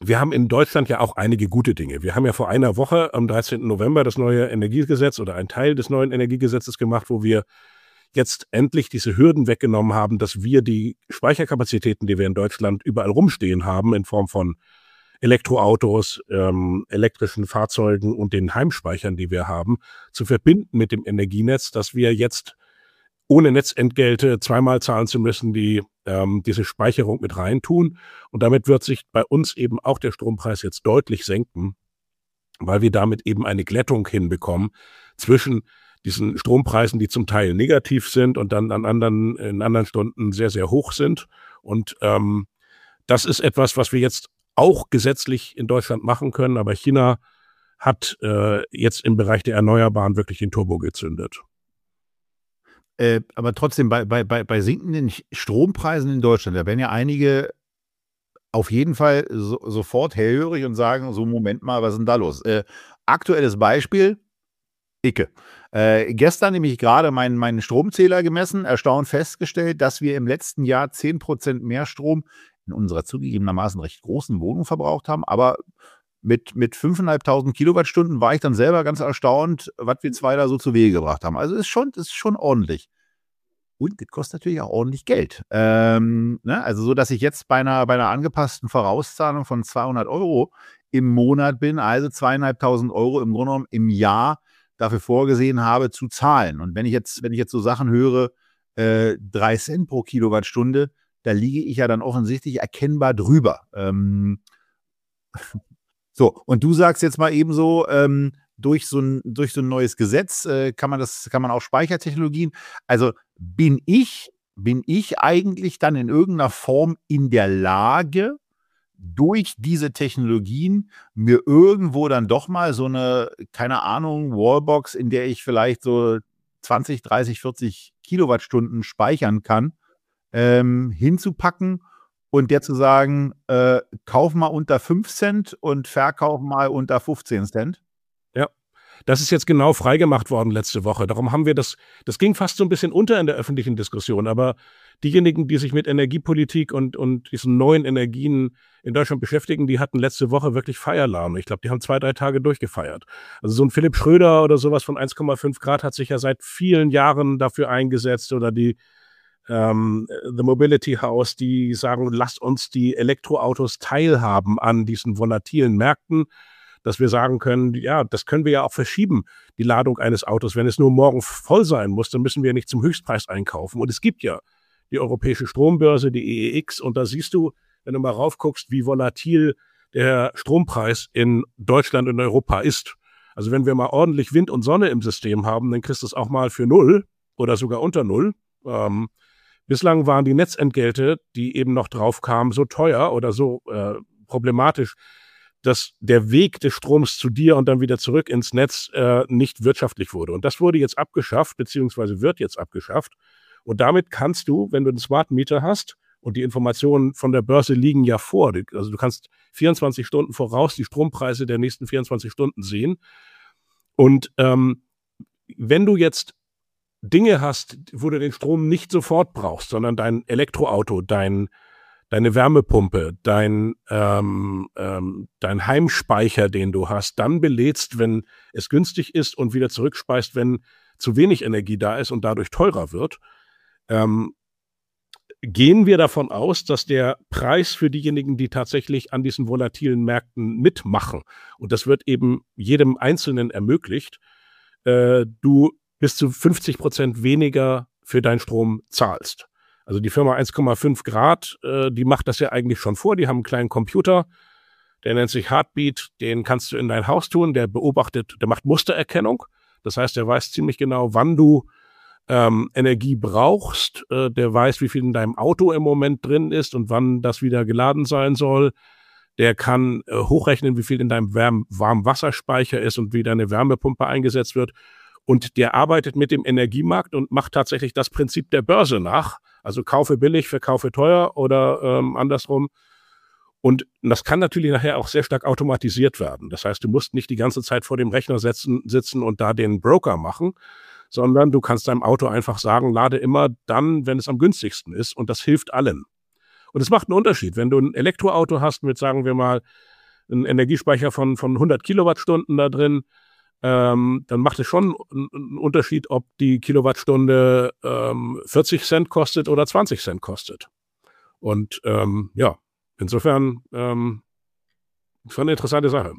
wir haben in Deutschland ja auch einige gute Dinge. Wir haben ja vor einer Woche am dreizehnten November das neue Energiegesetz oder einen Teil des neuen Energiegesetzes gemacht, wo wir jetzt endlich diese Hürden weggenommen haben, dass wir die Speicherkapazitäten, die wir in Deutschland überall rumstehen haben, in Form von Elektroautos, ähm, elektrischen Fahrzeugen und den Heimspeichern, die wir haben, zu verbinden mit dem Energienetz, dass wir jetzt ohne Netzentgelte zweimal zahlen zu müssen, die ähm, diese Speicherung mit reintun. Und damit wird sich bei uns eben auch der Strompreis jetzt deutlich senken, weil wir damit eben eine Glättung hinbekommen zwischen diesen Strompreisen, die zum Teil negativ sind und dann an anderen, in anderen Stunden sehr, sehr hoch sind. Und ähm, das ist etwas, was wir jetzt auch gesetzlich in Deutschland machen können. Aber China hat äh, jetzt im Bereich der Erneuerbaren wirklich den Turbo gezündet. Äh, aber trotzdem, bei, bei, bei, bei sinkenden Strompreisen in Deutschland, da werden ja einige auf jeden Fall so, sofort hellhörig und sagen, so Moment mal, was ist denn da los? Äh, aktuelles Beispiel, Icke. Äh, gestern nämlich gerade meinen, meinen Stromzähler gemessen, erstaunt festgestellt, dass wir im letzten Jahr zehn Prozent mehr Strom in unserer zugegebenermaßen recht großen Wohnung verbraucht haben, aber mit, mit fünftausendfünfhundert Kilowattstunden war ich dann selber ganz erstaunt, was wir zwei da so zu Wege gebracht haben. Also ist schon, ist schon ordentlich. Und das kostet natürlich auch ordentlich Geld. Ähm, ne? Also so, dass ich jetzt bei einer, bei einer angepassten Vorauszahlung von zweihundert Euro im Monat bin, also zweieinhalbtausend Euro im Grunde genommen im Jahr dafür vorgesehen habe zu zahlen. Und wenn ich jetzt, wenn ich jetzt so Sachen höre, äh, drei Cent pro Kilowattstunde, da liege ich ja dann offensichtlich erkennbar drüber. Ähm, so, und du sagst jetzt mal eben so, ähm, durch so ein, durch so ein neues Gesetz äh, kann man das, kann man auch Speichertechnologien. Also bin ich, bin ich eigentlich dann in irgendeiner Form in der Lage, durch diese Technologien mir irgendwo dann doch mal so eine, keine Ahnung, Wallbox, in der ich vielleicht so zwanzig, dreißig, vierzig Kilowattstunden speichern kann, ähm, hinzupacken und der zu sagen, äh, kauf mal unter fünf Cent und verkauf mal unter fünfzehn Cent? Ja, das ist jetzt genau freigemacht worden letzte Woche. Darum haben wir das, das ging fast so ein bisschen unter in der öffentlichen Diskussion, aber diejenigen, die sich mit Energiepolitik und, und diesen neuen Energien in Deutschland beschäftigen, die hatten letzte Woche wirklich Feieralarm. Ich glaube, die haben zwei, drei Tage durchgefeiert. Also so ein Philipp Schröder oder sowas von eins Komma fünf Grad hat sich ja seit vielen Jahren dafür eingesetzt, oder die ähm, The Mobility House, die sagen, lasst uns die Elektroautos teilhaben an diesen volatilen Märkten, dass wir sagen können, ja, das können wir ja auch verschieben, die Ladung eines Autos. Wenn es nur morgen voll sein muss, dann müssen wir nicht zum Höchstpreis einkaufen. Und es gibt ja die Europäische Strombörse, die E E X, und da siehst du, wenn du mal raufguckst, wie volatil der Strompreis in Deutschland und Europa ist. Also wenn wir mal ordentlich Wind und Sonne im System haben, dann kriegst du es auch mal für null oder sogar unter null. Ähm, bislang waren die Netzentgelte, die eben noch drauf kamen, so teuer oder so äh, problematisch, dass der Weg des Stroms zu dir und dann wieder zurück ins Netz äh, nicht wirtschaftlich wurde. Und das wurde jetzt abgeschafft, beziehungsweise wird jetzt abgeschafft. Und damit kannst du, wenn du einen Smart Meter hast, und die Informationen von der Börse liegen ja vor, also du kannst vierundzwanzig Stunden voraus die Strompreise der nächsten vierundzwanzig Stunden sehen. Und ähm, wenn du jetzt Dinge hast, wo du den Strom nicht sofort brauchst, sondern dein Elektroauto, dein deine Wärmepumpe, dein, ähm, ähm, dein Heimspeicher, den du hast, dann belädst, wenn es günstig ist, und wieder zurückspeist, wenn zu wenig Energie da ist und dadurch teurer wird, ähm, gehen wir davon aus, dass der Preis für diejenigen, die tatsächlich an diesen volatilen Märkten mitmachen, und das wird eben jedem Einzelnen ermöglicht, äh, du bis zu fünfzig Prozent weniger für deinen Strom zahlst. Also die Firma eins Komma fünf Grad, äh, die macht das ja eigentlich schon vor. Die haben einen kleinen Computer, der nennt sich Heartbeat, den kannst du in dein Haus tun, der beobachtet, der macht Mustererkennung. Das heißt, der weiß ziemlich genau, wann du ähm, Energie brauchst. Äh, der weiß, wie viel in deinem Auto im Moment drin ist und wann das wieder geladen sein soll. Der kann äh, hochrechnen, wie viel in deinem Wärm- Warmwasserspeicher ist und wie deine Wärmepumpe eingesetzt wird. Und der arbeitet mit dem Energiemarkt und macht tatsächlich das Prinzip der Börse nach. Also kaufe billig, verkaufe teuer oder ähm, andersrum. Und das kann natürlich nachher auch sehr stark automatisiert werden. Das heißt, du musst nicht die ganze Zeit vor dem Rechner sitzen, sitzen und da den Broker machen, sondern du kannst deinem Auto einfach sagen, lade immer dann, wenn es am günstigsten ist. Und das hilft allen. Und es macht einen Unterschied. Wenn du ein Elektroauto hast mit, sagen wir mal, einen Energiespeicher von, von hundert Kilowattstunden da drin, ähm, dann macht es schon einen Unterschied, ob die Kilowattstunde ähm, vierzig Cent kostet oder zwanzig Cent kostet. Und ähm, ja, insofern ähm, schon eine interessante Sache.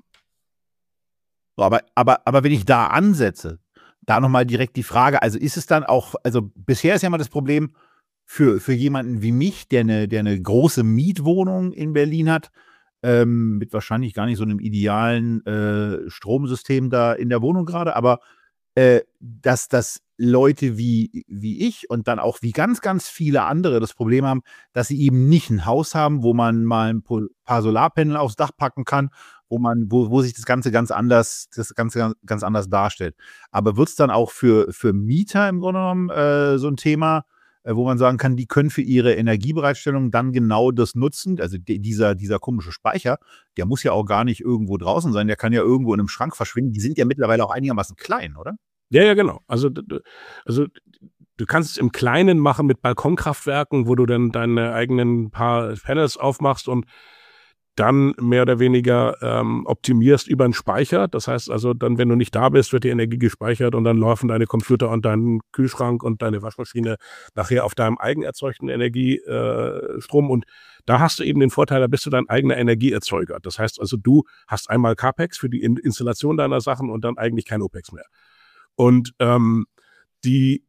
So, aber, aber, aber wenn ich da ansetze, da nochmal direkt die Frage, also ist es dann auch, also bisher ist ja mal das Problem für, für jemanden wie mich, der eine, der eine große Mietwohnung in Berlin hat, ähm, mit wahrscheinlich gar nicht so einem idealen äh, Stromsystem da in der Wohnung gerade, aber äh, dass das Leute wie, wie ich und dann auch wie ganz, ganz viele andere das Problem haben, dass sie eben nicht ein Haus haben, wo man mal ein paar Solarpanel aufs Dach packen kann, wo man, wo, wo sich das Ganze ganz anders, das Ganze ganz anders darstellt. Aber wird es dann auch für, für Mieter im Grunde genommen äh, so ein Thema, äh, wo man sagen kann, die können für ihre Energiebereitstellung dann genau das nutzen? Also die, dieser, dieser komische Speicher, der muss ja auch gar nicht irgendwo draußen sein, der kann ja irgendwo in einem Schrank verschwinden. Die sind ja mittlerweile auch einigermaßen klein, oder? Ja, ja, genau. Also, also du kannst es im Kleinen machen mit Balkonkraftwerken, wo du dann deine eigenen paar Panels aufmachst und dann mehr oder weniger ähm, optimierst über einen Speicher. Das heißt also, dann, wenn du nicht da bist, wird die Energie gespeichert und dann laufen deine Computer und dein Kühlschrank und deine Waschmaschine nachher auf deinem eigen erzeugten Energiestrom. Und da hast du eben den Vorteil, da bist du dein eigener Energieerzeuger. Das heißt also, du hast einmal CAPEX für die Installation deiner Sachen und dann eigentlich kein OPEX mehr. Und ähm, die,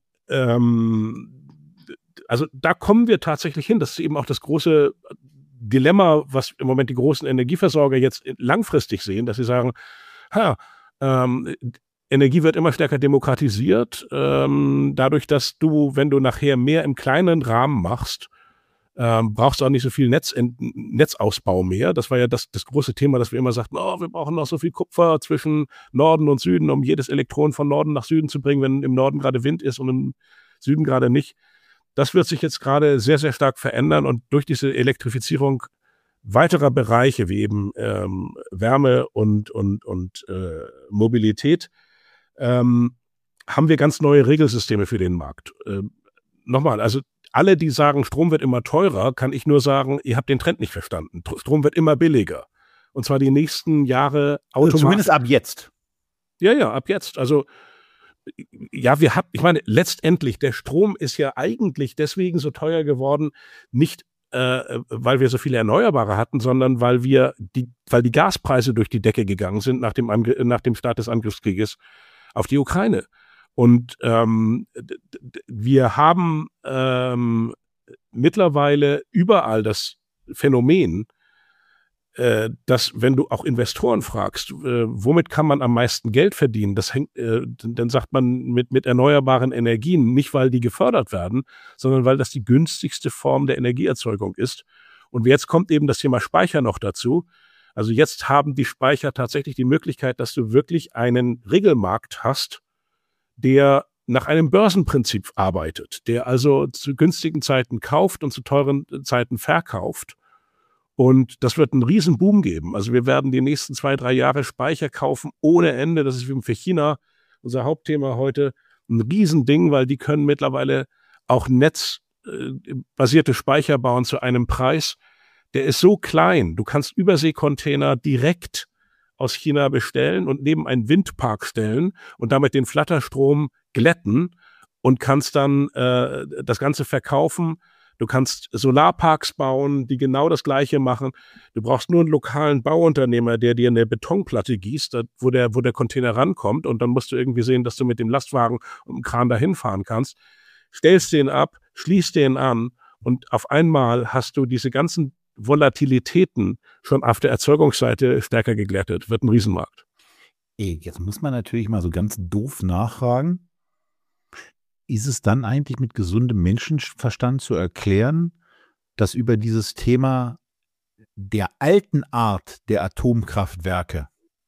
ähm, also da kommen wir tatsächlich hin. Das ist eben auch das große Dilemma, was im Moment die großen Energieversorger jetzt langfristig sehen, dass sie sagen, ha, ähm, Energie wird immer stärker demokratisiert, ähm, dadurch, dass du, wenn du nachher mehr im kleinen Rahmen machst, ähm, brauchst du auch nicht so viel Netz, Netzausbau mehr. Das war ja das, das große Thema, dass wir immer sagten, oh, wir brauchen noch so viel Kupfer zwischen Norden und Süden, um jedes Elektron von Norden nach Süden zu bringen, wenn im Norden gerade Wind ist und im Süden gerade nicht. Das wird sich jetzt gerade sehr, sehr stark verändern und durch diese Elektrifizierung weiterer Bereiche wie eben ähm, Wärme und, und, und äh, Mobilität ähm, haben wir ganz neue Regelsysteme für den Markt. Äh, nochmal, also alle, die sagen, Strom wird immer teurer, kann ich nur sagen, ihr habt den Trend nicht verstanden. Strom wird immer billiger. Und zwar die nächsten Jahre automatisch. Also zumindest ab jetzt. Ja, ja, ab jetzt. Also ja, wir haben, ich meine, letztendlich, der Strom ist ja eigentlich deswegen so teuer geworden, nicht äh, weil wir so viele Erneuerbare hatten, sondern weil wir die, weil die Gaspreise durch die Decke gegangen sind nach dem, nach dem Start des Angriffskrieges auf die Ukraine. Und ähm, wir haben ähm, mittlerweile überall das Phänomen, äh, dass, wenn du auch Investoren fragst, äh, womit kann man am meisten Geld verdienen, das hängt, äh, dann sagt man mit, mit erneuerbaren Energien, nicht weil die gefördert werden, sondern weil das die günstigste Form der Energieerzeugung ist. Und jetzt kommt eben das Thema Speicher noch dazu. Also jetzt haben die Speicher tatsächlich die Möglichkeit, dass du wirklich einen Regelmarkt hast, der nach einem Börsenprinzip arbeitet, der also zu günstigen Zeiten kauft und zu teuren Zeiten verkauft. Und das wird einen riesen Boom geben. Also wir werden die nächsten zwei, drei Jahre Speicher kaufen ohne Ende. Das ist wie für China, unser Hauptthema heute, ein Riesending, weil die können mittlerweile auch netzbasierte Speicher bauen zu einem Preis, der ist so klein. Du kannst Überseekontainer direkt aus China bestellen und neben einen Windpark stellen und damit den Flatterstrom glätten und kannst dann äh, das Ganze verkaufen. Du kannst Solarparks bauen, die genau das Gleiche machen. Du brauchst nur einen lokalen Bauunternehmer, der dir eine Betonplatte gießt, wo der, wo der Container rankommt. Und dann musst du irgendwie sehen, dass du mit dem Lastwagen und dem Kran dahin fahren kannst. Stellst den ab, schließt den an und auf einmal hast du diese ganzen Volatilitäten schon auf der Erzeugungsseite stärker geglättet. Wird ein Riesenmarkt. Jetzt muss man natürlich mal so ganz doof nachfragen. Ist es dann eigentlich mit gesundem Menschenverstand zu erklären, dass über dieses Thema der alten Art der Atomkraftwerke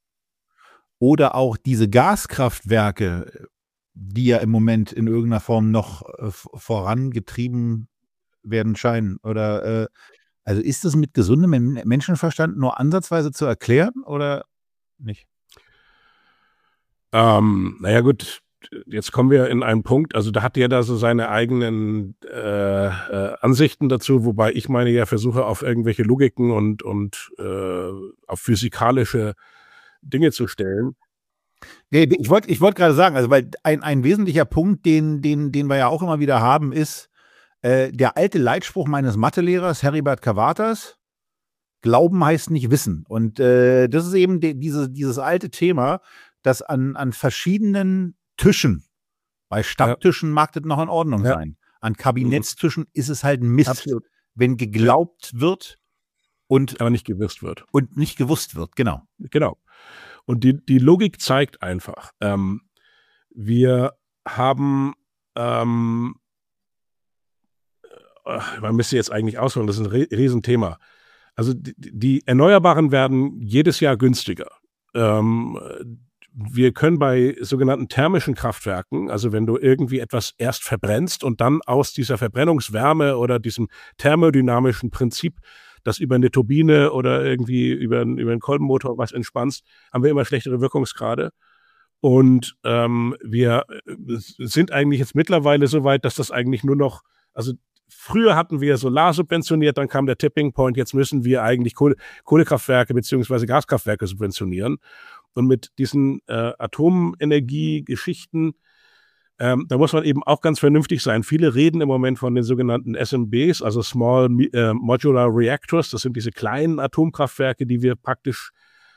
oder auch diese Gaskraftwerke, die ja im Moment in irgendeiner Form noch äh, vorangetrieben werden scheinen, oder äh, also ist das mit gesundem Menschenverstand nur ansatzweise zu erklären oder nicht? Ähm, naja gut, jetzt kommen wir in einen Punkt, also da hat jeder so seine eigenen äh, äh, Ansichten dazu, wobei ich meine ja versuche auf irgendwelche Logiken und, und äh, auf physikalische Dinge zu stellen. Nee, ich wollte ich wollte gerade sagen, also weil ein, ein wesentlicher Punkt, den, den, den wir ja auch immer wieder haben, ist äh, der alte Leitspruch meines Mathelehrers Heribert Kavatas: Glauben heißt nicht wissen. Und äh, das ist eben de, diese, dieses alte Thema, dass an, an verschiedenen Tischen, bei Stammtischen ja. mag das noch in Ordnung ja. sein, an Kabinettstischen ist es halt Mist, Absolut. wenn geglaubt ja. wird und aber nicht gewusst wird. Und nicht gewusst wird, genau. Genau. Und die, die Logik zeigt einfach, ähm, wir haben, ähm, man müsste jetzt eigentlich ausholen, das ist ein Riesenthema. Also die, die Erneuerbaren werden jedes Jahr günstiger. Ähm, wir können bei sogenannten thermischen Kraftwerken, also wenn du irgendwie etwas erst verbrennst und dann aus dieser Verbrennungswärme oder diesem thermodynamischen Prinzip, das über eine Turbine oder irgendwie über, über einen Kolbenmotor was entspannst, haben wir immer schlechtere Wirkungsgrade. Und ähm, wir sind eigentlich jetzt mittlerweile so weit, dass das eigentlich nur noch, also früher hatten wir Solar subventioniert, dann kam der Tipping Point, jetzt müssen wir eigentlich Kohle, Kohlekraftwerke beziehungsweise Gaskraftwerke subventionieren. Und mit diesen äh, Atomenergie-Geschichten, ähm, da muss man eben auch ganz vernünftig sein. Viele reden im Moment von den sogenannten S M Bs, also Small äh, Modular Reactors. Das sind diese kleinen Atomkraftwerke, die wir praktisch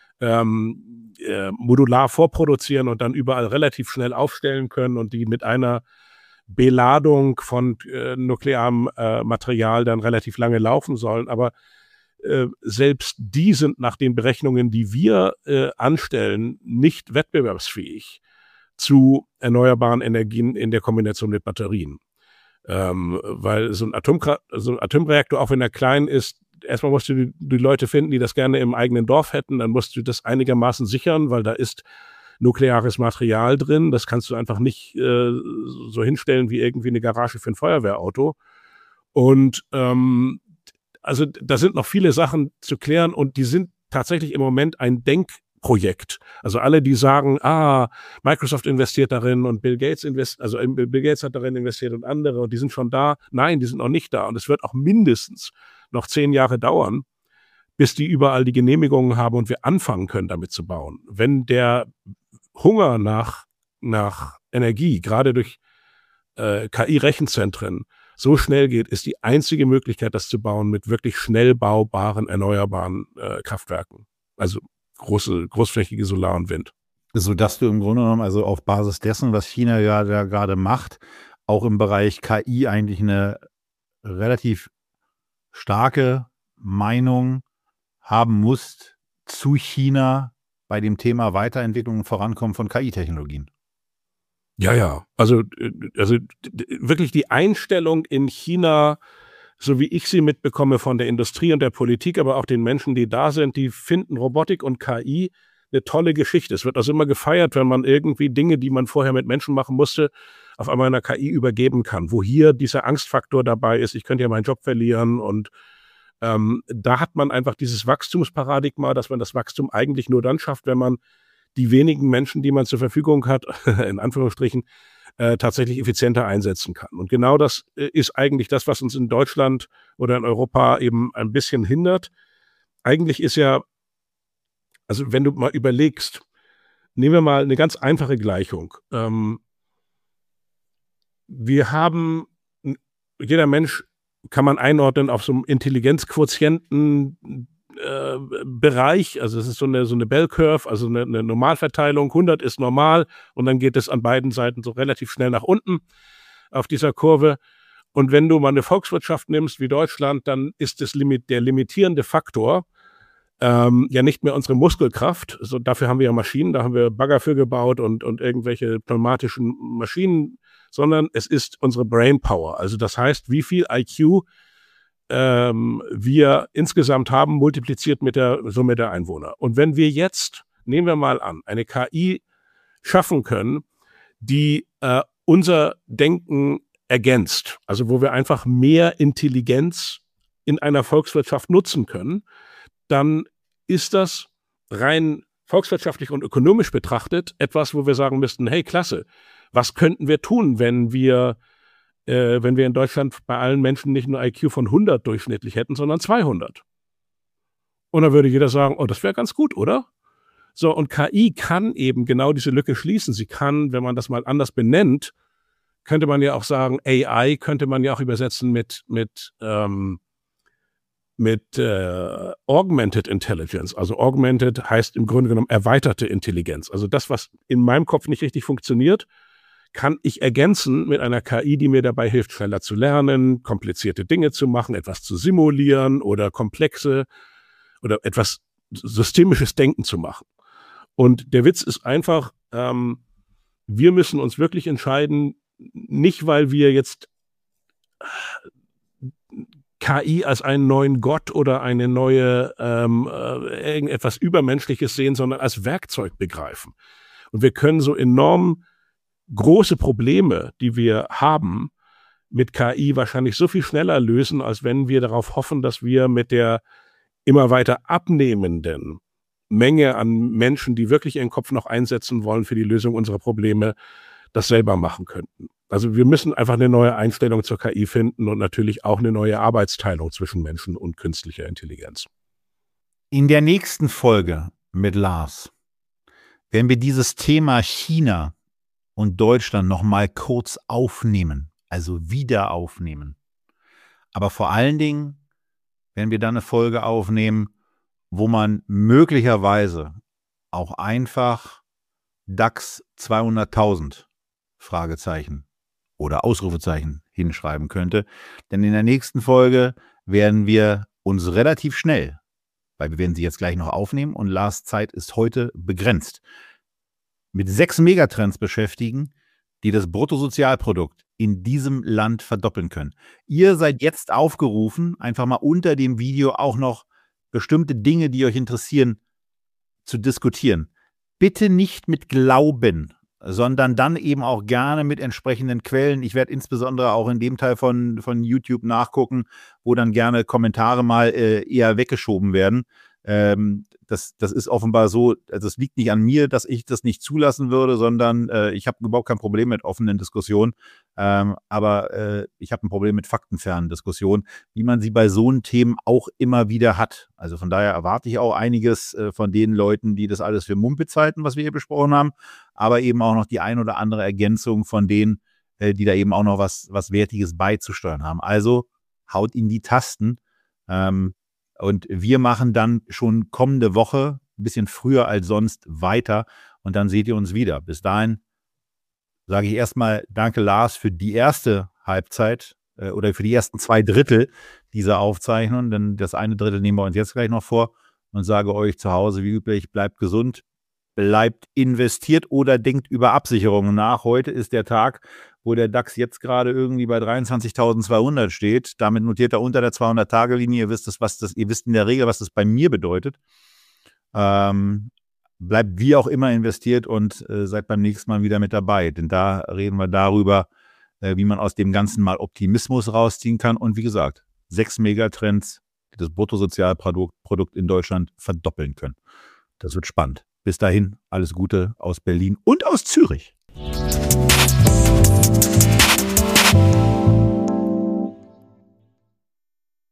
ähm, äh, modular vorproduzieren und dann überall relativ schnell aufstellen können und die mit einer Beladung von äh, nuklearem äh, Material dann relativ lange laufen sollen. Aber äh, selbst die sind nach den Berechnungen, die wir äh, anstellen, nicht wettbewerbsfähig zu erneuerbaren Energien in der Kombination mit Batterien. Ähm, weil so ein, Atomkra- so ein Atomreaktor, auch wenn er klein ist, erstmal musst du die, die Leute finden, die das gerne im eigenen Dorf hätten, dann musst du das einigermaßen sichern, weil da ist nukleares Material drin. Das kannst du einfach nicht äh, so hinstellen wie irgendwie eine Garage für ein Feuerwehrauto. Und ähm, also da sind noch viele Sachen zu klären und die sind tatsächlich im Moment ein Denkprojekt. Also alle, die sagen, ah, Microsoft investiert darin und Bill Gates invest, also Bill Gates hat darin investiert und andere und die sind schon da. Nein, die sind noch nicht da. Und es wird auch mindestens noch zehn Jahre dauern, bis die überall die Genehmigungen haben und wir anfangen können, damit zu bauen. Wenn der Hunger nach, nach Energie, gerade durch äh, K I-Rechenzentren, so schnell geht, ist die einzige Möglichkeit, das zu bauen mit wirklich schnell baubaren, erneuerbaren äh, Kraftwerken. Also große, großflächige Solar und Wind. Sodass du im Grunde genommen, also auf Basis dessen, was China ja da gerade macht, auch im Bereich K I eigentlich eine relativ starke Meinung haben musst zu China bei dem Thema Weiterentwicklung und Vorankommen von K I-Technologien. Ja, ja. Also, also wirklich die Einstellung in China, so wie ich sie mitbekomme von der Industrie und der Politik, aber auch den Menschen, die da sind, die finden Robotik und K I eine tolle Geschichte. Es wird also immer gefeiert, wenn man irgendwie Dinge, die man vorher mit Menschen machen musste, auf einmal einer K I übergeben kann. Wo hier dieser Angstfaktor dabei ist, ich könnte ja meinen Job verlieren und ähm, da hat man einfach dieses Wachstumsparadigma, dass man das Wachstum eigentlich nur dann schafft, wenn man die wenigen Menschen, die man zur Verfügung hat, in Anführungsstrichen, äh, tatsächlich effizienter einsetzen kann. Und genau das äh, ist eigentlich das, was uns in Deutschland oder in Europa eben ein bisschen hindert. Eigentlich ist ja, also wenn du mal überlegst, nehmen wir mal eine ganz einfache Gleichung. Ähm, wir haben, jeder Mensch kann man einordnen auf so einem Intelligenzquotienten äh, Bereich, also es ist so eine, so eine Bell Curve, also eine, eine Normalverteilung, hundert ist normal und dann geht es an beiden Seiten so relativ schnell nach unten auf dieser Kurve. Und wenn du mal eine Volkswirtschaft nimmst wie Deutschland, dann ist das Limit, der limitierende Faktor ähm, ja nicht mehr unsere Muskelkraft, so, dafür haben wir ja Maschinen, da haben wir Bagger für gebaut und, und irgendwelche pneumatischen Maschinen, sondern es ist unsere Brainpower. Also das heißt, wie viel I Q ähm, wir insgesamt haben, multipliziert mit der Summe der Einwohner. Und wenn wir jetzt, nehmen wir mal an, eine K I schaffen können, die äh, unser Denken ergänzt, also wo wir einfach mehr Intelligenz in einer Volkswirtschaft nutzen können, dann ist das rein volkswirtschaftlich und ökonomisch betrachtet etwas, wo wir sagen müssten, hey, klasse, Was könnten wir tun, wenn wir, äh, wenn wir in Deutschland bei allen Menschen nicht nur I Q von hundert durchschnittlich hätten, sondern zweihundert? Und dann würde jeder sagen, oh, das wäre ganz gut, oder? So, und K I kann eben genau diese Lücke schließen. Sie kann, wenn man das mal anders benennt, könnte man ja auch sagen, A I könnte man ja auch übersetzen mit, mit, ähm, mit äh, Augmented Intelligence. Also Augmented heißt im Grunde genommen erweiterte Intelligenz. Also das, was in meinem Kopf nicht richtig funktioniert, kann ich ergänzen mit einer K I, die mir dabei hilft, schneller zu lernen, komplizierte Dinge zu machen, etwas zu simulieren oder komplexe oder etwas systemisches Denken zu machen. Und der Witz ist einfach, ähm, wir müssen uns wirklich entscheiden, nicht weil wir jetzt K I als einen neuen Gott oder eine neue ähm, äh, irgendetwas Übermenschliches sehen, sondern als Werkzeug begreifen. Und wir können so enorm große Probleme, die wir haben, mit K I wahrscheinlich so viel schneller lösen, als wenn wir darauf hoffen, dass wir mit der immer weiter abnehmenden Menge an Menschen, die wirklich ihren Kopf noch einsetzen wollen für die Lösung unserer Probleme, das selber machen könnten. Also wir müssen einfach eine neue Einstellung zur K I finden und natürlich auch eine neue Arbeitsteilung zwischen Menschen und künstlicher Intelligenz. In der nächsten Folge mit Lars werden wir dieses Thema China und Deutschland noch mal kurz aufnehmen, also wieder aufnehmen. Aber vor allen Dingen werden wir dann eine Folge aufnehmen, wo man möglicherweise auch einfach DAX zweihunderttausend Fragezeichen oder Ausrufezeichen hinschreiben könnte. Denn in der nächsten Folge werden wir uns relativ schnell, weil wir werden sie jetzt gleich noch aufnehmen und Lars Zeit ist heute begrenzt, mit sechs Megatrends beschäftigen, die das Bruttosozialprodukt in diesem Land verdoppeln können. Ihr seid jetzt aufgerufen, einfach mal unter dem Video auch noch bestimmte Dinge, die euch interessieren, zu diskutieren. Bitte nicht mit Glauben, sondern dann eben auch gerne mit entsprechenden Quellen. Ich werde insbesondere auch in dem Teil von, von YouTube nachgucken, wo dann gerne Kommentare mal äh, eher weggeschoben werden. Ähm, das, das ist offenbar so, also es liegt nicht an mir, dass ich das nicht zulassen würde, sondern äh, ich habe überhaupt kein Problem mit offenen Diskussionen, ähm, aber äh, ich habe ein Problem mit faktenfernen Diskussionen, wie man sie bei so Themen auch immer wieder hat. Also von daher erwarte ich auch einiges äh, von den Leuten, die das alles für Mumpitz halten, was wir hier besprochen haben, aber eben auch noch die ein oder andere Ergänzung von denen, äh, die da eben auch noch was, was Wertiges beizusteuern haben. Also haut in die Tasten. Ähm, Und wir machen dann schon kommende Woche, ein bisschen früher als sonst, weiter. Und dann seht ihr uns wieder. Bis dahin sage ich erstmal danke, Lars, für die erste Halbzeit äh, oder für die ersten zwei Drittel dieser Aufzeichnung. Denn das eine Drittel nehmen wir uns jetzt gleich noch vor. Und sage euch zu Hause, wie üblich, bleibt gesund, bleibt investiert oder denkt über Absicherungen nach. Heute ist der Tag, wo der DAX jetzt gerade irgendwie bei dreiundzwanzigtausendzweihundert steht. Damit notiert er unter der zweihundert-Tage-Linie. Ihr wisst, das, was das, ihr wisst in der Regel, was das bei mir bedeutet. Ähm, bleibt wie auch immer investiert und äh, seid beim nächsten Mal wieder mit dabei. Denn da reden wir darüber, äh, wie man aus dem Ganzen mal Optimismus rausziehen kann. Und wie gesagt, sechs Megatrends, die das Bruttosozialprodukt Produkt in Deutschland verdoppeln können. Das wird spannend. Bis dahin, alles Gute aus Berlin und aus Zürich. Thank you.